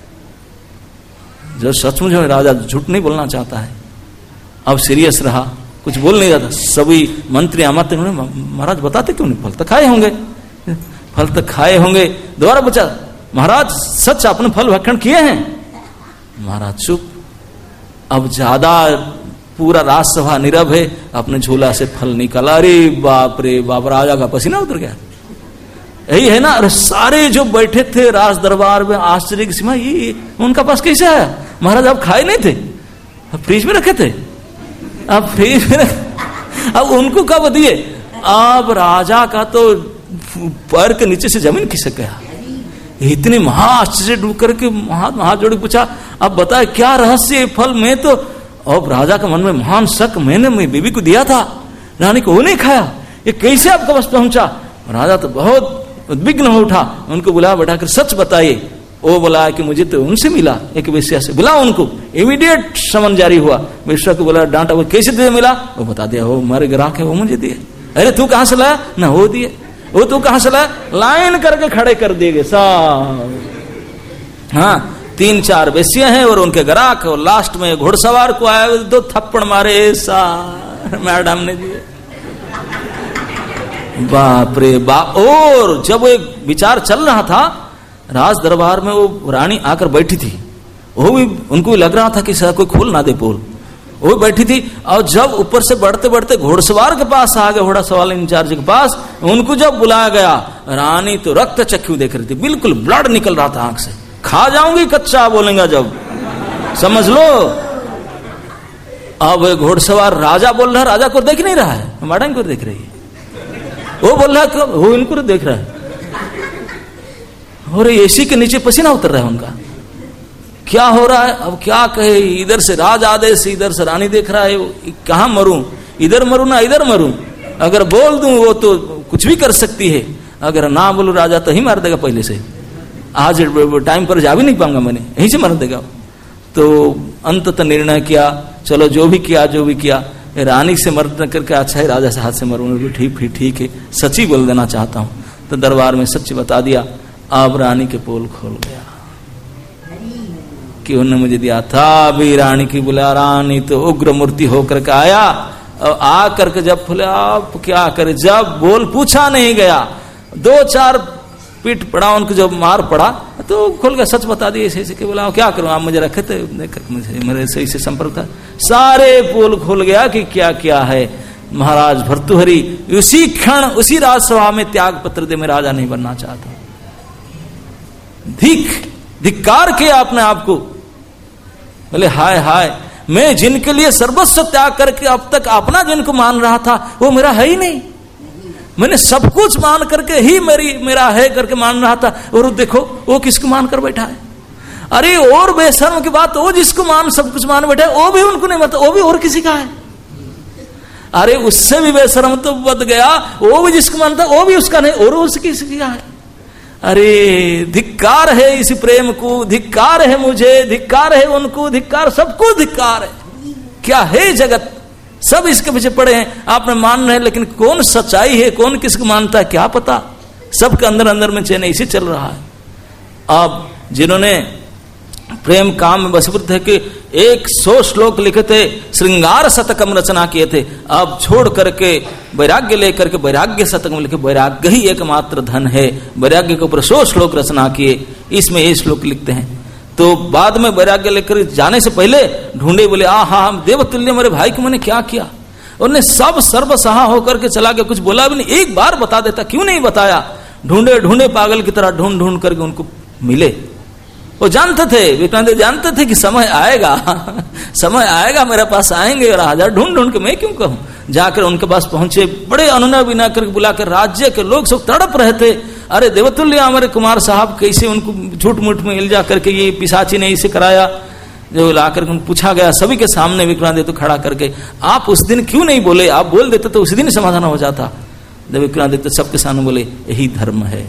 जो सचमुच है, राजा झूठ नहीं बोलना चाहता है, अब सीरियस रहा, कुछ बोल नहीं रहा था। सभी मंत्री आमंत्रित, महाराज बताते क्यों नहीं, फल तो खाए होंगे, फल तो खाए होंगे। दोबारा पूछा, महाराज सच आपने फल भक्षण किए हैं? महाराज चुप। अब ज्यादा पूरा राजसभा नीरव है, अपने झोला से फल निकाला। अरे बाप रे बाप, राजा का पसीना उतर गया। यही है ना, अरे सारे जो बैठे थे राज दरबार में आश्चर्य की सीमा, ये उनका पास कैसे आया? महाराज आप खाए नहीं थे, फ्रिज में रखे थे, अब फ्रिज में रखे, अब उनको कब दिए? अब राजा का तो पैर के नीचे से जमीन खिसक गया। इतने महा आश्चर्य डूब करके हाथ जोड़ पूछा, अब बताए क्या रहस्य फल में? तो अब राजा का मन में महान शक, मैंने मेरी बीबी को दिया था, रानी को वो नहीं खाया, ये कैसे आपके पास पहुंचा? राजा तो बहुत उद्विग्न हो उठा, उनको बुला बैठा कर सच बताइए। वो बोला कि मुझे तो उनसे मिला, एक वेश्या से। बुला उनको, इमीडिएट समन जारी हुआ। वेश्या को बोला, डांटा, वो कैसे तुझे मिला? वो बता दिया, वो हमारे ग्राहक है, वो मुझे दिए। अरे तू कहां से लाया? ना वो दिए। वो तू कहां से लाया? लाइन करके खड़े कर दिए सब। हाँ, तीन चार वेश्या हैं और उनके ग्राहक, और लास्ट में घुड़सवार को आया, दो थप्पड़ मारे सा मैडम ने दिए। बाप रे बाप। और जब एक विचार चल रहा था राज दरबार में, वो रानी आकर बैठी थी, वो भी उनको लग रहा था कि शायद कोई खोल ना दे पोल, वो बैठी थी। और जब ऊपर से बढ़ते बढ़ते घोड़सवार के पास आ गए, घोड़ा सवार इंचार्ज के पास, उनको जब बुलाया गया, रानी तो रक्त चक्षु देख रही थी, बिल्कुल ब्लड निकल रहा था आंख से। खा जाऊंगी कच्चा बोलेगा जब, समझ लो। अब घोड़सवार राजा बोल रहा, राजा को देख नहीं रहा है, मैडम को देख रही है। वो बोल रहा है, वो इनको देख रहा है, और एसी के नीचे पसीना उतर रहा है उनका। क्या हो रहा है? अब क्या कहे, इधर से राज आदेश, इधर से रानी देख रहा है, कहां मरूं, इधर मरूं ना इधर मरूं। अगर बोल दूं वो तो कुछ भी कर सकती है, अगर ना बोलूं राजा तो ही मार देगा पहले से। आज टाइम पर जा भी नहीं पाऊंगा, मैंने यहीं से मार देगा। तो अंततः निर्णय किया, चलो जो भी किया जो भी किया, रानी से मरने करके अच्छा है राजा से हाथ से मरूंगा। ठीक ठीक ठीक है, सच ही बोल देना चाहता हूं। तो दरबार में सच बता दिया। अब रानी के पोल खोल गया कि उन्होंने मुझे दिया था। अभी रानी की बुला, रानी तो उग्र मूर्ति होकर के आया, और आ करके जब फुले, आप क्या करे, जब बोल पूछा नहीं गया, दो चार पीठ पड़ा उनको, जब मार पड़ा तो खोल गया, सच बता दिए ऐसे ऐसे के। बोला क्या करूं, आप मुझे रखे थे, मुझे मेरे सही से संपर्क था, सारे पोल खोल गया कि क्या क्या है। महाराज भर्तृहरि उसी क्षण उसी राजसभा में त्याग पत्र दे, मैं राजा नहीं बनना चाहता। धिक धिक्कार किया अपने आप को। बोले हाय हाय, मैं जिनके लिए सर्वस्व त्याग करके अब तक अपना जिनको मान रहा था, वो मेरा है ही नहीं। मैंने सब कुछ मान करके ही मेरी मेरा है करके मान रहा था, और देखो वो किसको मान कर बैठा है। अरे और बेशर्म की बात, वो जिसको मान सब कुछ मान बैठा है, वो भी उनको नहीं मानता, वो भी और किसी का है। अरे उससे भी बेशर्म तो बद गया, वो भी जिसको मानता वो भी उसका नहीं, और उसकी किसी का है। अरे धिक्कार है इस प्रेम को, धिक्कार है मुझे, धिक्कार है उनको, धिक्कार सबको धिक्कार है। क्या है जगत, सब इसके पीछे पड़े हैं, आपने मान रहे हैं, लेकिन कौन सच्चाई है, कौन किसको मानता है क्या पता। सबके अंदर अंदर में चैन इसी चल रहा है। अब जिन्होंने प्रेम काम में वशीभूत है कि एक सौ श्लोक लिखे थे, श्रृंगार शतकम रचना किए थे, अब छोड़ करके वैराग्य लेकर के वैराग्य शतकम लिखे, वैराग्य ही एकमात्र धन है, वैराग्य के ऊपर सौ श्लोक रचना किए, इसमें ये श्लोक लिखते हैं। तो बाद में वैराग्य लेकर जाने से पहले ढूंढे, बोले आ हा हम देवतुल्य मेरे भाई को मैंने क्या किया, उन्होंने सब सर्वसहा होकर के चला गया, कुछ बोला भी नहीं, एक बार बता देता, क्यों नहीं बताया। ढूंढे ढूंढे पागल की तरह ढूंढ ढूंढ करके उनको मिले। वो जानते थे, विवेकानंद जानते थे कि समय आएगा समय आएगा मेरे पास आएंगे, और हजार ढूंढ ढूंढ के मैं क्यों कहूं। जाकर उनके पास पहुंचे, बड़े अनुनय विनय करके बुला कर, राज्य के लोग सब तड़प रहे थे, अरे देवतुल्य हमारे कुमार साहब कैसे उनको झूठ मूठ में इल्जा करके ये पिशाची ने इसे कराया। जो ला करके पूछा गया सभी के सामने, विवेकानंद तो खड़ा करके, आप उस दिन क्यों नहीं बोले, आप बोल देते तो उसी दिन समाधान हो जाता। विवेकानंद सबके सामने बोले यही धर्म है,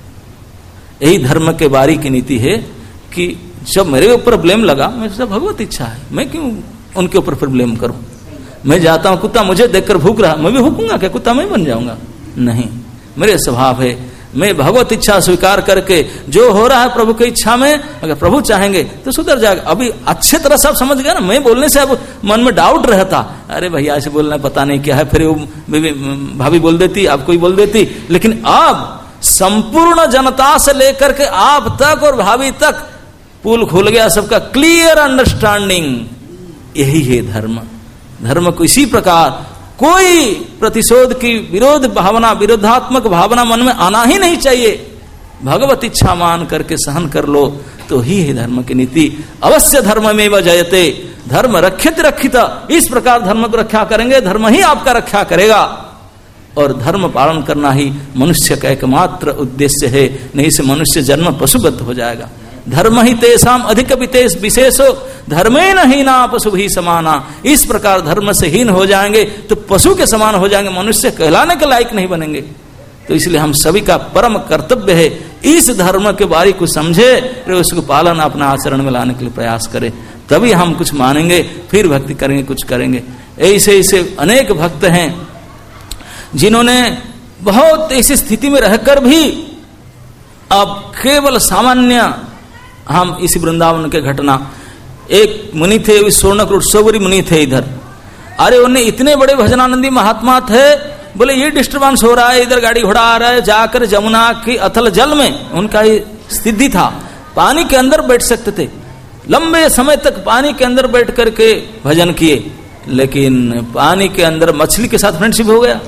यही धर्म के बारी की नीति है कि जब मेरे ऊपर ब्लेम लगा, मेरे से भगवत इच्छा है, मैं क्यों उनके ऊपर फिर ब्लेम करूं। मैं जाता हूं, कुत्ता मुझे देखकर भूख रहा, मैं भी भूखूंगा क्या, कुत्ता मैं बन जाऊंगा? नहीं, मेरे स्वभाव है, मैं भगवत इच्छा स्वीकार करके जो हो रहा है प्रभु की इच्छा में, अगर प्रभु चाहेंगे तो सुधर जाएगा। अभी अच्छे तरह सब समझ गया ना, मैं बोलने से अब मन में डाउट रहता, अरे भैया ऐसे बोलना पता नहीं क्या है, फिर भाभी बोल देती, आप कोई बोल देती। लेकिन अब संपूर्ण जनता से लेकर के आप तक और भाभी तक पुल खुल गया, सबका क्लियर अंडरस्टैंडिंग, यही है धर्म। धर्म को इसी प्रकार कोई प्रतिशोध की विरोध भावना, विरोधात्मक भावना मन में आना ही नहीं चाहिए। भगवत इच्छा मान करके सहन कर लो तो ही है धर्म की नीति। अवश्य धर्म में व जयते, धर्म रक्षित रक्षित, इस प्रकार धर्म को रक्षा करेंगे, धर्म ही आपका रक्षा करेगा। और धर्म पालन करना ही मनुष्य का एकमात्र उद्देश्य है, नहीं से मनुष्य जन्म पशुबद्ध हो जाएगा। धर्म ही तेसाम अधिक विशेष विशेषो धर्मे न हीना पशु भी समाना। इस प्रकार धर्म से हीन हो जाएंगे तो पशु के समान हो जाएंगे, मनुष्य कहलाने के लायक नहीं बनेंगे। तो इसलिए हम सभी का परम कर्तव्य है इस धर्म के बारे को समझे, फिर उसको पालन अपना आचरण में लाने के लिए प्रयास करें, तभी हम कुछ मानेंगे, फिर भक्ति करेंगे, कुछ करेंगे। ऐसे ऐसे अनेक भक्त हैं जिन्होंने बहुत ऐसी स्थिति में रहकर भी अब केवल सामान्य, हम इस वृंदावन के घटना, एक मुनि थे स्वर्णकृत सौवरी मुनि थे इधर, अरे उन्हें इतने बड़े भजनानंदी महात्मा थे, बोले ये डिस्टर्बेंस हो रहा है, इधर गाड़ी घोड़ा आ रहा है, जाकर जमुना की अथल जल में उनका ही स्थिति था, पानी के अंदर बैठ सकते थे, लंबे समय तक पानी के अंदर बैठ करके भजन किए, लेकिन पानी के अंदर मछली के साथ फ्रेंडशिप हो गया,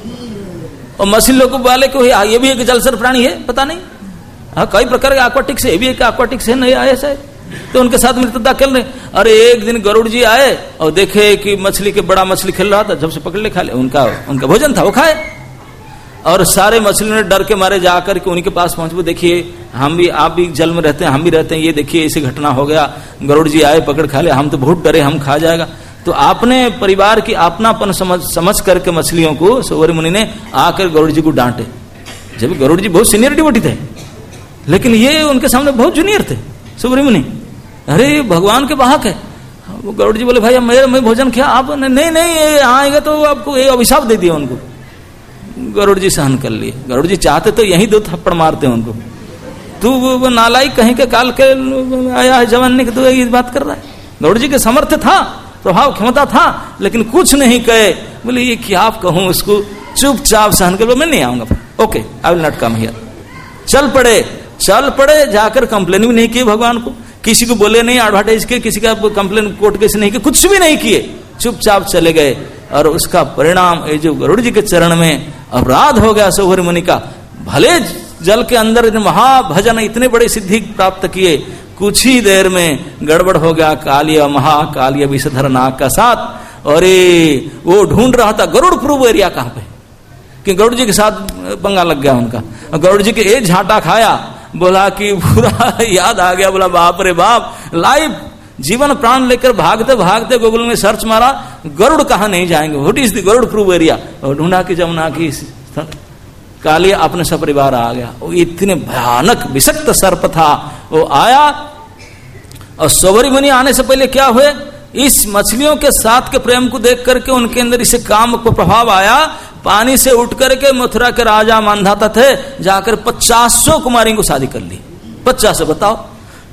और मछली लोग वाले को ये भी एक जलचर प्राणी है, पता नहीं, हाँ कई प्रकार के एक्वाटिक्स है, ये भी एक एक्वाटिक्स है, नहीं आए शायद, तो उनके साथ मित्रता कर ले। अरे एक दिन गरुड़ जी आए और देखे कि मछली के बड़ा मछली खेल रहा था, जब से पकड़ ले खा ले, उनका उनका भोजन था, वो खाए। और सारे मछली ने डर के मारे जाकर के उनके पास पहुंच, वो देखिए हम भी, आप भी जल में रहते हैं, हम भी रहते हैं, ये देखिए ऐसी घटना हो गया, गरुड़ जी आए पकड़ खा ले, हम तो बहुत डरे, हम खा जाएगा। तो आपने परिवार की अपनापन समझ समझ करके मछलियों को सौवरी मुनि ने आकर गरुड़ जी को डांटे, जब गरुड़ जी बहुत सीनियर डिवोटी थे, लेकिन ये उनके सामने बहुत जूनियर थे सौवरी मुनि। अरे भगवान के वाहक है। वो गरुड़ जी बोले भाई मेरे मैं भोजन किया, आप नहीं नहीं यहाँ आएगा तो आपको ये अभिशाप दे दिया उनको। गरुड़ जी सहन कर लिए, गरुड़ जी चाहते तो यही दो थप्पड़ मारते हैं उनको, तू वो, वो नालायक कहीं के काल के आया है जवानी के, तो ये बात कर रहा है। गरुड़ जी के सामर्थ्य था, प्रभाव क्षमता था, लेकिन कुछ नहीं कहे, बोले ये क्या आप कहूं उसको, चुपचाप सहन कर, मैं नहीं आऊंगा, okay I will not come here. चल पड़े चल पड़े जाकर कंप्लेन भी नहीं किए भगवान को, किसी को बोले नहीं एडवर्टाइज के, किसी का कंप्लेन कोर्ट केस नहीं किए, कुछ भी नहीं किए, चुपचाप चले गए। और उसका परिणाम ये जो गरुड़ जी के चरण में अपराध हो गया सौवरी मुनि का, भले जल के अंदर महाभजन इतने बड़े सिद्धि प्राप्त किए, कुछ ही देर में गड़बड़ हो गया, कालिया महाकालिया विषधर नाग का साथ। और वो ढूंढ रहा था गरुड़ प्रूव एरिया कहां पे, कि गरुड़ जी के साथ पंगा लग गया उनका। गरुड़ जी के एक झाटा खाया, बोला कि पूरा याद आ गया, बोला बाप रे बाप, लाइव जीवन प्राण लेकर भागते भागते गूगल में सर्च मारा, गरुड़ कहाँ नहीं जाएंगे, what is the Garud proof area, और ढूंढा कि जमुना की कालिया अपने सपरिवार आ गया। वो इतने भयानक विषक्त सर्प था, वो आया। और सौवरी मुनि आने से पहले क्या हुए, इस मछलियों के साथ के प्रेम को देख करके उनके अंदर इसे काम को प्रभाव आया, पानी से उठ करके मथुरा के राजा मानधाता थे, जाकर पचासों कुमारी को शादी कर ली। पचास बताओ,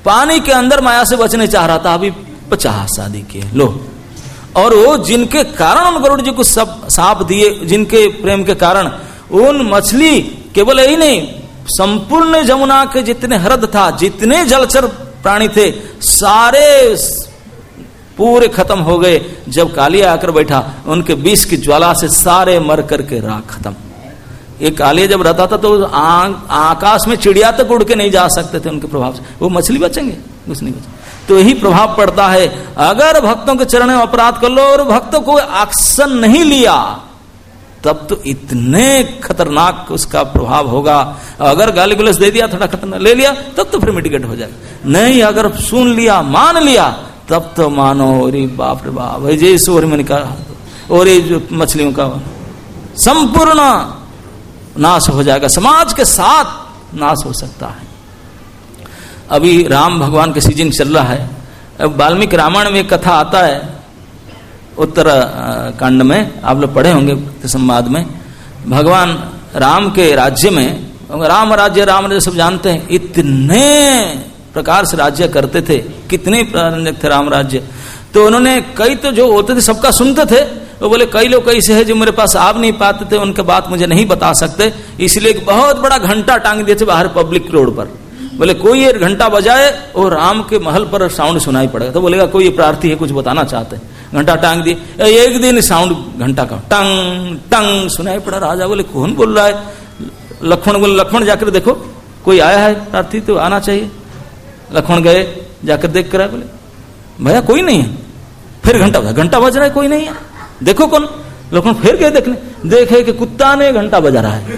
पानी के अंदर माया से बचने चाह रहा था, अभी पचास शादी किए लो। और वो जिनके कारण उन गरुड़ जी को सब साप दिए, जिनके प्रेम के कारण उन मछली केवल यही नहीं, संपूर्ण जमुना के जितने हृद था, जितने जलचर प्राणी थे, सारे पूरे खत्म हो गए। जब कालिया आकर बैठा, उनके विष की ज्वाला से सारे मर करके राख खत्म। ये कालिया जब रहता था तो आ, आकाश में चिड़िया तक उड़ के नहीं जा सकते थे उनके प्रभाव से। वो मछली बचेंगे? कुछ नहीं बचेंगे। तो यही प्रभाव पड़ता है। अगर भक्तों के चरण में अपराध कर लो और भक्तों को एक्शन नहीं लिया, तब तो इतने खतरनाक उसका प्रभाव होगा। अगर गाली गलौज दे दिया, थोड़ा खतरनाक ले लिया, तब तो फिर मिटिगेट हो जाएगा। नहीं, अगर सुन लिया, मान लिया, तब तो मानो अरे बाप रे बाप, जैसे और मैंने कहा, और ये जो मछलियों का संपूर्ण नाश हो जाएगा, समाज के साथ नाश हो सकता है। अभी राम भगवान के सीजन चल रहा है। अब वाल्मीकि रामायण में एक कथा आता है, उत्तर कांड में आप लोग पढ़े होंगे संवाद में। भगवान राम के राज्य में, राम राज्य राम राज्य सब जानते हैं, इतने प्रकार से राज्य करते थे, कितने थे राम राज्य। तो उन्होंने कई तो जो होते थे सबका सुनते थे, वो बोले कई लोग ऐसे हैं जो मेरे पास आ नहीं पाते थे, उनके बात मुझे नहीं बता सकते, इसलिए एक बहुत बड़ा घंटा टांग दिए थे बाहर पब्लिक रोड पर। बोले कोई एक घंटा बजाए और राम के महल पर साउंड सुनाई पड़ेगा। तो बोलेगा कोई प्रार्थी है, कुछ बताना चाहते हैं, घंटा टांग दिए। एक दिन साउंड घंटा का टंग टंग सुनाई पड़ा। राजा बोले कौन बोल रहा है? लक्ष्मण बोले लक्ष्मण जाकर देखो, कोई आया है प्रार्थी तो आना चाहिए। लक्ष्मण गए, जाकर देख कर आए, बोले भैया कोई नहीं है। फिर घंटा बजा, घंटा बज रहा है, कोई नहीं है, देखो कौन। लक्ष्मण फिर गए देखने, देखे कि कुत्ता ने घंटा बजा रहा है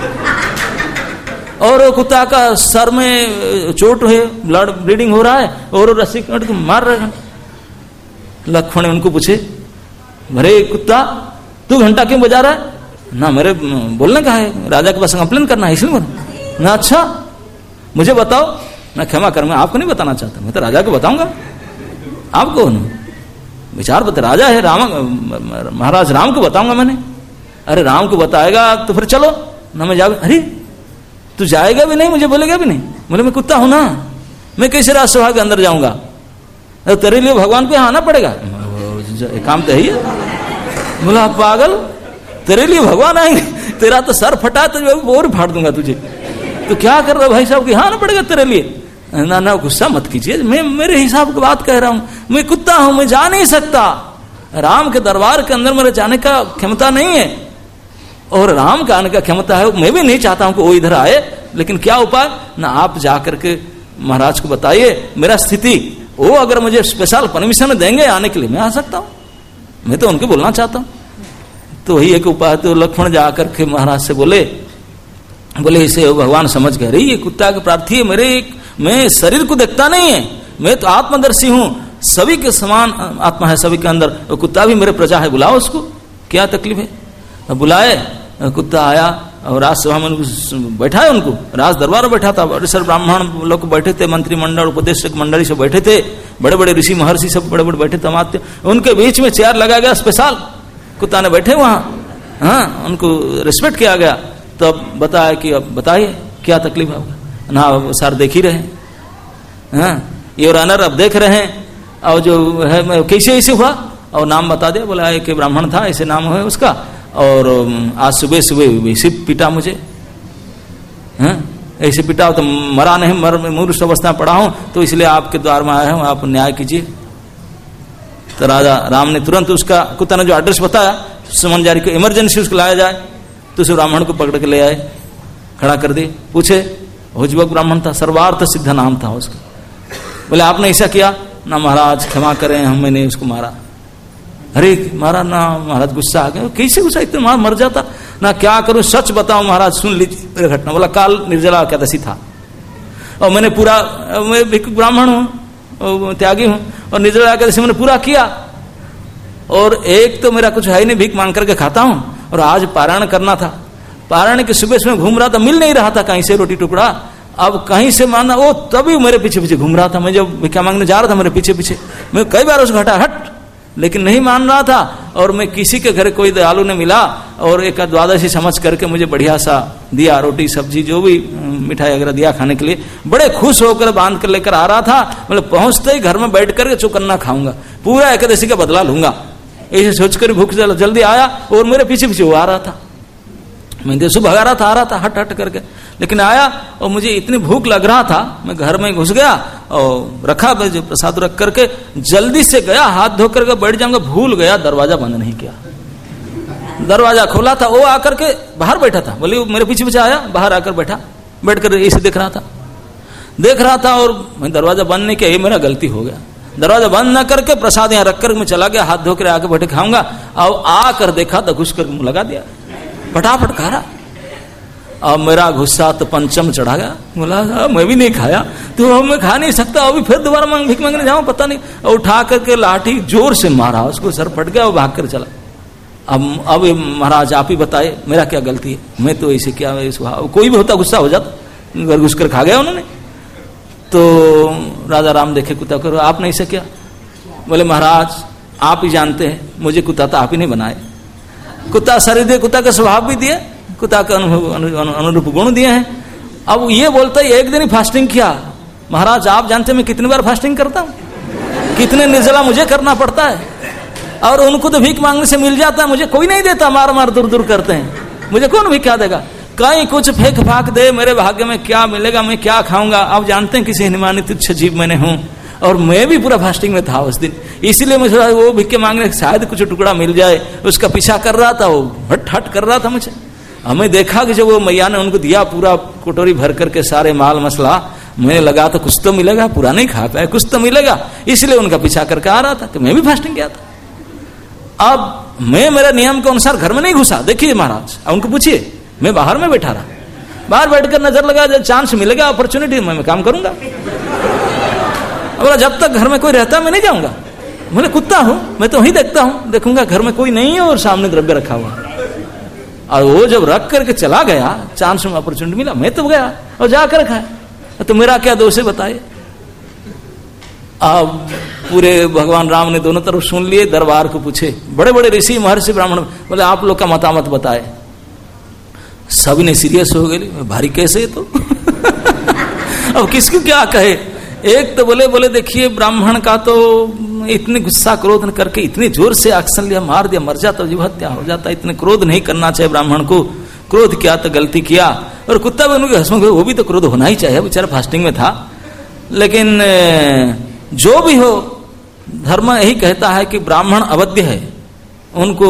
और वो कुत्ता का सर में चोट है, ब्लड ब्लीडिंग हो रहा है और रस्सी काट के मार रहे हैं। लक्ष्मण ने उनको पूछे, अरे कुत्ता तू घंटा क्यों बजा रहा है? ना मेरे बोलने का है, राजा के पास कंप्लेन करना है इसलिए ना। अच्छा मुझे बताओ। मैं क्षमा कर, मैं आपको नहीं बताना चाहता, मैं तो राजा को बताऊंगा। आपको विचार बता, राजा है, राम महाराज राम को बताऊंगा मैंने। अरे राम को बताएगा तो फिर चलो ना, मैं जाऊंगा। अरे तू जाएगा भी नहीं, मुझे बोलेगा भी नहीं। बोले मैं कुत्ता हूं ना, मैं कैसे राजसभा के अंदर जाऊंगा? तेरे लिए भगवान पे आना पड़ेगा, काम तो है ही। बोला पागल, तेरे लिए भगवान आएंगे, तेरा तो सर फटा तो और फाड़ दूंगा तुझे। तो क्या कर रहा भाई साहब, आना पड़ेगा तेरे लिए। ना ना गुस्सा मत कीजिए, मैं मेरे हिसाब की बात कह रहा हूं, मैं कुत्ता हूं, मैं जा नहीं सकता। राम के दरबार के अंदर मेरे जाने का क्षमता नहीं है और राम का आने का क्षमता है। मैं भी नहीं चाहता हूं कि वो इधर आए, लेकिन क्या उपाय ना, आप जाकर के महाराज को बताइए मेरा स्थिति, वो अगर मुझे स्पेशल परमिशन देंगे आने के लिए मैं आ सकता हूं, मैं तो उनको बोलना चाहता हूं। तो वही एक उपाय। तो लक्ष्मण जाकर के महाराज से बोले, बोले इसे भगवान समझ गए, ये कुत्ता के प्रार्थी है, मेरे मैं शरीर को देखता नहीं है, मैं तो आत्मदर्शी हूं, सभी के समान आत्मा है सभी के अंदर, वो कुत्ता भी मेरे प्रजा है, बुलाओ उसको, क्या तकलीफ है। बुलाए, कुत्ता आया और राजसभा में बैठा है, उनको राज दरबार में बैठा था, बड़े सर ब्राह्मण लोग बैठे थे, मंत्रिमंडल उपदेशक मंडली से बैठे थे, बड़े बड़े ऋषि महर्षि सब बड़े बड़े बैठे थे, उनके बीच में चेयर लगाया गया स्पेशल, कुत्ता ने बैठे वहां, हाँ उनको रिस्पेक्ट किया गया। तब बताया कि अब बताइए क्या तकलीफ है ना, सर देख ही रहे, हाँ ये रनर अब देख रहे हैं, और जो है कैसे ऐसे हुआ और नाम बता दिया, बोला एक ब्राह्मण था ऐसे नाम है उसका, और आज सुबह सुबह ऐसे पिटा मुझे, हाँ ऐसे पिटा तो मरा नहीं, मर मूर्छ अवस्था पड़ा हूं, तो इसलिए आपके द्वार में आया हूं, आप न्याय कीजिए। तो राजा राम ने तुरंत उसका, कुत्ता ने जो एड्रेस बताया, समन जारी को इमरजेंसी उसको लाया जाए, तो उस ब्राह्मण को पकड़ के ले आए, खड़ा कर दिए, पूछे, वो युवक ब्राह्मण था, सर्वार्थ सिद्ध नाम था उसका। बोले आपने ऐसा किया ना महाराज, क्षमा करें, हम मैंने उसको मारा। अरे मारा ना महाराज, गुस्सा आ गया, कैसे गुस्सा, इतना मार मर जाता ना, क्या करूं, सच बताओ महाराज, सुन लीजिए घटना। बोला काल निर्जला एकादशी था और मैंने पूरा, मैं भिक्षु ब्राह्मण हूं, त्यागी हूं, और निर्जला एकादशी मैंने पूरा किया, और एक तो मेरा कुछ है ही नहीं, भीख मांग करके खाता हूं, और आज पारायण करना था, पारायण के सुबह सुबह घूम रहा था, मिल नहीं रहा था कहीं से रोटी टुकड़ा, अब कहीं से माना वो तभी मेरे पीछे पीछे घूम रहा था, मैं जब भिक्षा मांगने जा रहा था मेरे पीछे पीछे, मैं कई बार उसको हटा हट, लेकिन नहीं मान रहा था। और मैं किसी के घर कोई दयालु ने मिला और एक द्वादशी समझ करके मुझे बढ़िया सा दिया, रोटी सब्जी जो भी मिठाई वगैरह दिया खाने के लिए, बड़े खुश होकर बांध कर लेकर आ रहा था। मतलब पहुंचते ही घर में बैठ करके चौकन्ना खाऊंगा, पूरा एकादशी का बदला लूंगा, ऐसे सोचकर भूख जल्दी आया और मेरे पीछे पीछे वो आ रहा था। मैं देसु भगा रहा था, आ रहा था हट हट करके, लेकिन आया और मुझे इतनी भूख लग रहा था, मैं घर में घुस गया और रखा जो प्रसाद रख करके जल्दी से गया, हाथ धो करके बैठ जाऊंगा, भूल गया दरवाजा बंद नहीं किया। दरवाजा खोला था, वो आकर के बाहर बैठा था, बोले मेरे पीछे पीछे आया, बाहर आकर बैठा, बैठ कर इसे देख रहा था देख रहा था और मैं दरवाजा बंद नहीं किया, ये मेरा गलती हो गया। दरवाजा बंद न करके प्रसाद यहाँ रख कर मैं चला गया, हाथ धो कर आके बैठे खाऊंगा। अब आकर देखा तो घुस कर मुंह लगा दिया, फटाफट खा रहा। अब मेरा गुस्सा तो पंचम चढ़ा गया, बोला मैं भी नहीं खाया तो मैं खा नहीं सकता, अभी फिर दोबारा मांग भीख मांगने जाऊं पता नहीं। और उठा करके लाठी जोर से मारा, उसको सर फट गया और भाग कर चला। अब अब महाराज आप ही बताए मेरा क्या गलती है, मैं तो ऐसे क्या, कोई भी होता गुस्सा हो जाता, घर घुस कर खा गया उन्होंने। तो राजा राम देखे कुत्ता करो, आपने ऐसे क्या? बोले महाराज आप ही जानते हैं, मुझे कुत्ता तो आप ही नहीं बनाए, कुत्ता शरीर दिए, कुत्ता का स्वभाव भी दिए, कुत्ता का अनुरूप गुण दिए हैं। अब ये बोलता है एक दिन ही फास्टिंग किया, महाराज आप जानते हैं मैं कितनी बार फास्टिंग करता हूँ, कितने निर्जला मुझे करना पड़ता है, और उनको तो भीख मांगने से मिल जाता है, मुझे कोई नहीं देता, मार मार दूर दूर करते हैं, मुझे कौन भी क्या देगा, कहीं कुछ फेंक फाक दे, मेरे भाग्य में क्या मिलेगा, मैं क्या खाऊंगा। आप जानते हैं किसी हिमानी तुच्छ जीव मैंने हूं, और मैं भी पूरा फास्टिंग में था उस दिन, इसलिए मैं थोड़ा वो भिक्के मांगने शायद कुछ टुकड़ा मिल जाए, उसका पीछा कर रहा था, वो हट हट कर रहा था मुझे। हमें देखा कि जब वो मैया ने उनको दिया पूरा कटोरी भर करके सारे माल मसला, मैंने लगा तो कुछ तो मिलेगा, पूरा नहीं खा पाया, कुछ तो मिलेगा, इसलिए उनका पीछा करके आ रहा था कि मैं भी फास्टिंग किया था। अब मैं मेरे नियम के अनुसार घर में नहीं घुसा, देखिए महाराज उनको पूछिए, मैं बाहर में बैठा रहा, बाहर बैठकर नजर लगा, जब चांस मिलेगा अपॉर्चुनिटी मैं काम करूंगा। बोला जब तक घर में कोई रहता मैं नहीं जाऊंगा, बोले कुत्ता हूं मैं तो वहीं देखता हूं, देखूंगा घर में कोई नहीं है और सामने द्रव्य रखा हुआ। और वो जब रख करके चला गया, चांस में अपॉर्चुनिटी मिला, मैं तो गया और जाकर खाया, तो मेरा क्या दोष है बताइए। अब पूरे भगवान राम ने दोनों तरफ सुन लिए, दरबार को पूछे, बड़े बड़े ऋषि महर्षि ब्राह्मण, बोले आप लोग का मतामत बताए। सब ने सीरियस हो गए, भारी कैसे है तो अब किसको क्या कहे। एक तो बोले बोले देखिए ब्राह्मण का तो इतने गुस्सा क्रोध करके इतने जोर से एक्शन लिया, मार दिया, मर जाता, जीव हत्या हो जाता, इतने क्रोध नहीं करना चाहिए ब्राह्मण को, क्रोध किया तो गलती किया। और कुत्ता भी उनके हंसमुख, वो भी तो क्रोध होना ही चाहिए, बेचारा फास्टिंग में था। लेकिन जो भी हो, धर्म यही कहता है कि ब्राह्मण अवध्य है, उनको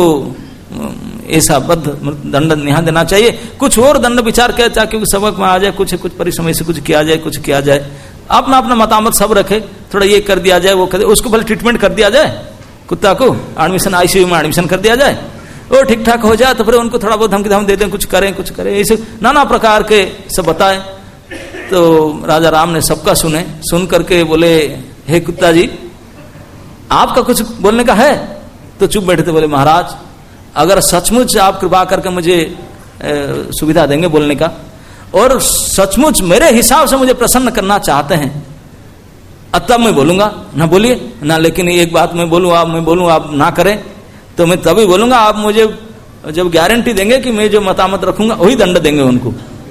ऐसा बद्ध दंड यहाँ देना चाहिए, कुछ और दंड विचार किया ताकि सबक में आ जाए, कुछ कुछ परिश्रम से कुछ किया जाए, कुछ किया जाए, अपना अपना मतामत सब रखे, थोड़ा ये कर दिया जाए, वो कर दिया, उसको पहले ट्रीटमेंट कर दिया जाए, कुत्ता को एडमिशन आईसीयू में एडमिशन कर दिया जाए, वो ठीक ठाक हो जाए तो फिर उनको थोड़ा बहुत धमकी धमकी दे दें, कुछ करें कुछ करें, ऐसे नाना प्रकार के सब बताए। तो राजा राम ने सबका सुने, सुन करके बोले हे कुत्ता जी आपका कुछ बोलने का है? तो चुप बैठे थे, बोले महाराज अगर सचमुच आप कृपा करके मुझे सुविधा देंगे बोलने का, और सचमुच मेरे हिसाब से मुझे प्रसन्न करना चाहते हैं, तब मैं बोलूंगा, ना बोलिए ना, लेकिन एक बात मैं बोलूं, आप मैं बोलूं आप ना करें तो मैं तभी बोलूंगा, आप मुझे जब गारंटी देंगे कि मैं जो मतामत रखूंगा वही दंड देंगे उनको।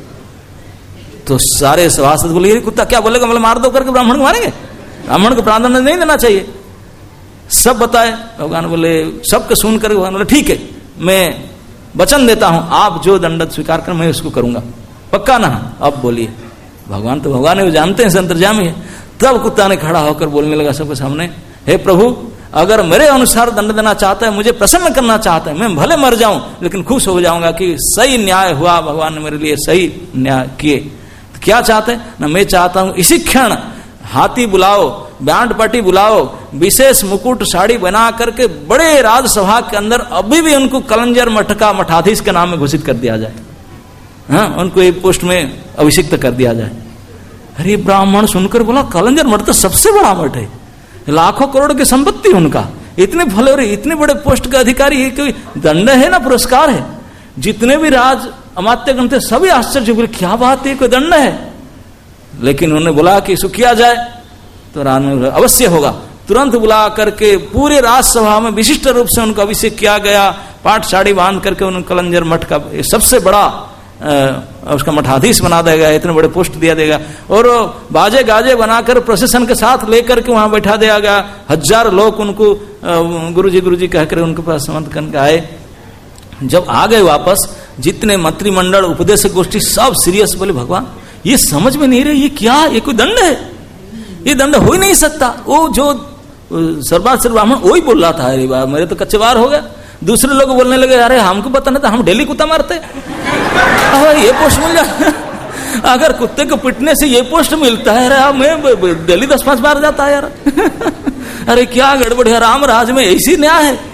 तो सारे सभासद बोले कुत्ता क्या बोलेगा, मतलब मार दो करके ब्राह्मण को मारेंगे, ब्राह्मण को प्राणदंड नहीं देना चाहिए। सब बताए, भगवान बोले, सबके सुन कर भगवान बोले ठीक है मैं वचन देता हूं, आप जो दंड स्वीकार कर मैं उसको करूंगा, पक्का ना? अब बोलिए। भगवान तो भगवान है, वो जानते हैं अंतर्यामी है। तब कुत्ता ने खड़ा होकर बोलने लगा सबके सामने, हे प्रभु अगर मेरे अनुसार दंड देना चाहता है, मुझे प्रसन्न करना चाहता है, मैं भले मर जाऊं लेकिन खुश हो जाऊंगा कि सही न्याय हुआ, भगवान ने मेरे लिए सही न्याय किए। तो क्या चाहते हैं ना, मैं चाहता हूं इसी क्षण हाथी बुलाओ, बैंड पार्टी बुलाओ, विशेष मुकुट साड़ी बना करके बड़े राजसभा के अंदर अभी भी उनको कलंजर मठ का मठाधीश के नाम में घोषित कर दिया जाए, हाँ उनको एक पोस्ट में अभिषिक्त कर दिया जाए। अरे ब्राह्मण सुनकर बोला कलंजर मठ तो सबसे बड़ा मठ है, लाखों करोड़ की संपत्ति उनका, इतने भले इतने बड़े पोस्ट का अधिकारी है, कोई दंड है ना पुरस्कार है। जितने भी राज अमात्यगण थे सभी आश्चर्य बोले क्या बात है, कोई दंड है। लेकिन उन्होंने बोला कि इसको किया जाए, तो राम ने अवश्य होगा, तुरंत बुला करके पूरे राजसभा में विशिष्ट रूप से उनका अभिषेक किया गया। पाट साड़ी बांध करके उन्हें कलंजर मठ का सबसे बड़ा आ, उसका मठाधीश बना देगा, इतने बड़े पोस्ट दिया देगा, और बाजे गाजे बनाकर प्रोसेशन के साथ लेकर के वहां बैठा दिया गया। हजार लोग उनको गुरुजी गुरुजी कहकर उनके पास समर्थन करके आए। जब आ गए वापस, जितने मंत्रिमंडल उपदेशक गोष्ठी सब सीरियस, बोले भगवान ये समझ में नहीं रहे, ये क्या, ये कोई दंड है, ये दंड हो ही नहीं सकता। वो जो सर्वाश्र ब्राह्मण वही बोल रहा था, अरे बाबा मेरे तो कच्चे बार हो गया। दूसरे लोग बोलने लगे, अरे हमको पता नहीं था, हम डेली कुत्ता मारते, ये पोस्ट मिल जाए, अगर कुत्ते को पिटने से ये पोस्ट मिलता है, अरे मैं डेली दस पांच बार जाता है यार। अरे क्या गड़बड़ है, राम राज में ऐसी न्याय है।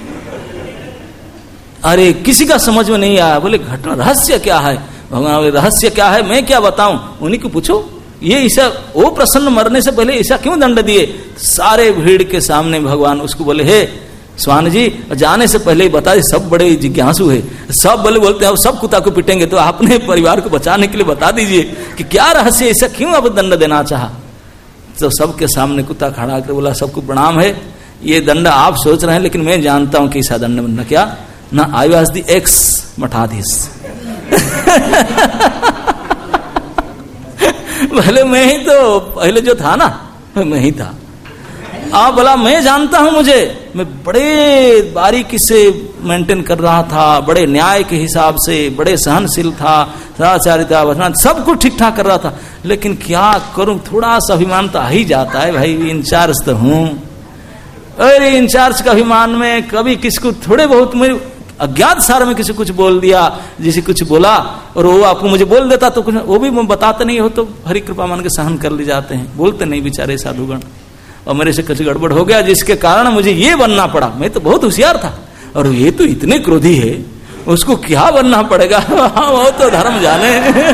अरे किसी का समझ में नहीं आया। बोले घटना रहस्य क्या है? भगवान रहस्य क्या है, मैं क्या बताऊं, उन्हीं को पूछो। ये ऐसा, वो प्रसन्न मरने से पहले ऐसा क्यों दंड दिए? सारे भीड़ के सामने भगवान उसको बोले, हे स्वान जी जाने से पहले ही बता दे, सब बड़े जिज्ञासु है, सब बोले बोलते हैं सब कुत्ता को पिटेंगे, तो अपने परिवार को बचाने के लिए बता दीजिए कि क्या रहस्य, ऐसा क्यों अब दंड देना चाहा। तो सबके सामने कुत्ता खड़ा कर बोला, सबको प्रणाम है, ये दंड आप सोच रहे हैं, लेकिन मैं जानता हूं कि ऐसा दंड बनना क्या ना, आई वॉज द एक्स मठाधीश। पहले मैं ही तो, पहले जो था ना मैं ही था। आप बोला मैं जानता हूं, मुझे, मैं बड़े बारीकी से मेंटेन कर रहा था, बड़े न्याय के हिसाब से, बड़े सहनशील था, सदाचारिता वचन सब कुछ ठीक ठाक कर रहा था, लेकिन क्या करूं, थोड़ा सा अभिमान तो आ ही जाता है भाई, इंचार्ज तो हूं। अरे इंचार्ज का अभिमान में कभी किसको थोड़े बहुत मैं अज्ञात सार में किसी कुछ बोल दिया, जिसे कुछ बोला और वो आपको मुझे बोल देता तो कुछ, वो भी बताते नहीं हो तो हरि कृपा मान के सहन कर ले जाते हैं, बोलते नहीं बेचारे साधुगण। और मेरे से कुछ गड़बड़ हो गया जिसके कारण मुझे ये बनना पड़ा। मैं तो बहुत होशियार था और ये तो इतने क्रोधी है, उसको क्या बनना पड़ेगा। वो तो धर्म जाने।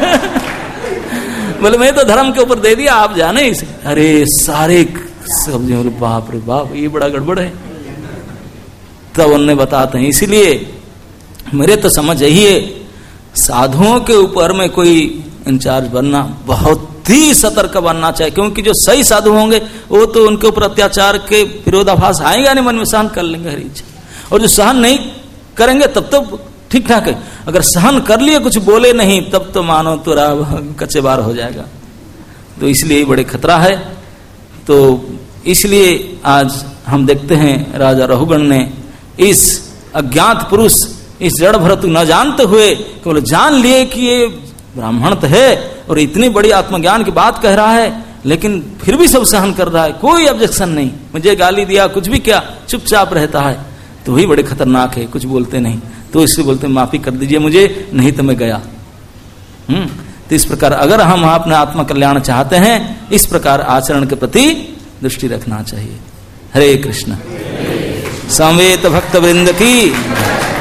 बोले मैं तो धर्म के ऊपर दे दिया, आप जाने इसे। अरे सारे सब बोले बाप रे बाप, ये बड़ा गड़बड़ है। तब उन्होंने बताते हैं, इसीलिए मेरे तो समझ यही है, साधुओं के ऊपर में कोई इंचार्ज बनना बहुत ही सतर्क बनना चाहिए, क्योंकि जो सही साधु होंगे वो तो उनके ऊपर अत्याचार के विरोधाभास आएगा नहीं, मन में सहन कर लेंगे हर इच्छा। और जो सहन नहीं करेंगे तब तो ठीक ठाक है, अगर सहन कर लिए कुछ बोले नहीं तब तो मानो तो कच्चे बार हो जाएगा। तो इसलिए बड़े खतरा है। तो इसलिए आज हम देखते हैं राजा रहुगण ने इस अज्ञात पुरुष, इस जड़ भरत न जानते हुए केवल जान लिए कि ये ब्राह्मण तो है और इतनी बड़ी आत्मज्ञान की बात कह रहा है, लेकिन फिर भी सब सहन कर रहा है, कोई ऑब्जेक्शन नहीं, मुझे गाली दिया कुछ भी क्या, चुपचाप रहता है, तो वही बड़े खतरनाक है, कुछ बोलते नहीं। तो इसलिए बोलते माफी कर दीजिए मुझे, नहीं तो मैं गया। हम्म तो इस प्रकार अगर हम अपने आत्मा कल्याण चाहते हैं, इस प्रकार आचरण के प्रति दृष्टि रखना चाहिए। हरे कृष्ण। समवेत भक्त वृंद की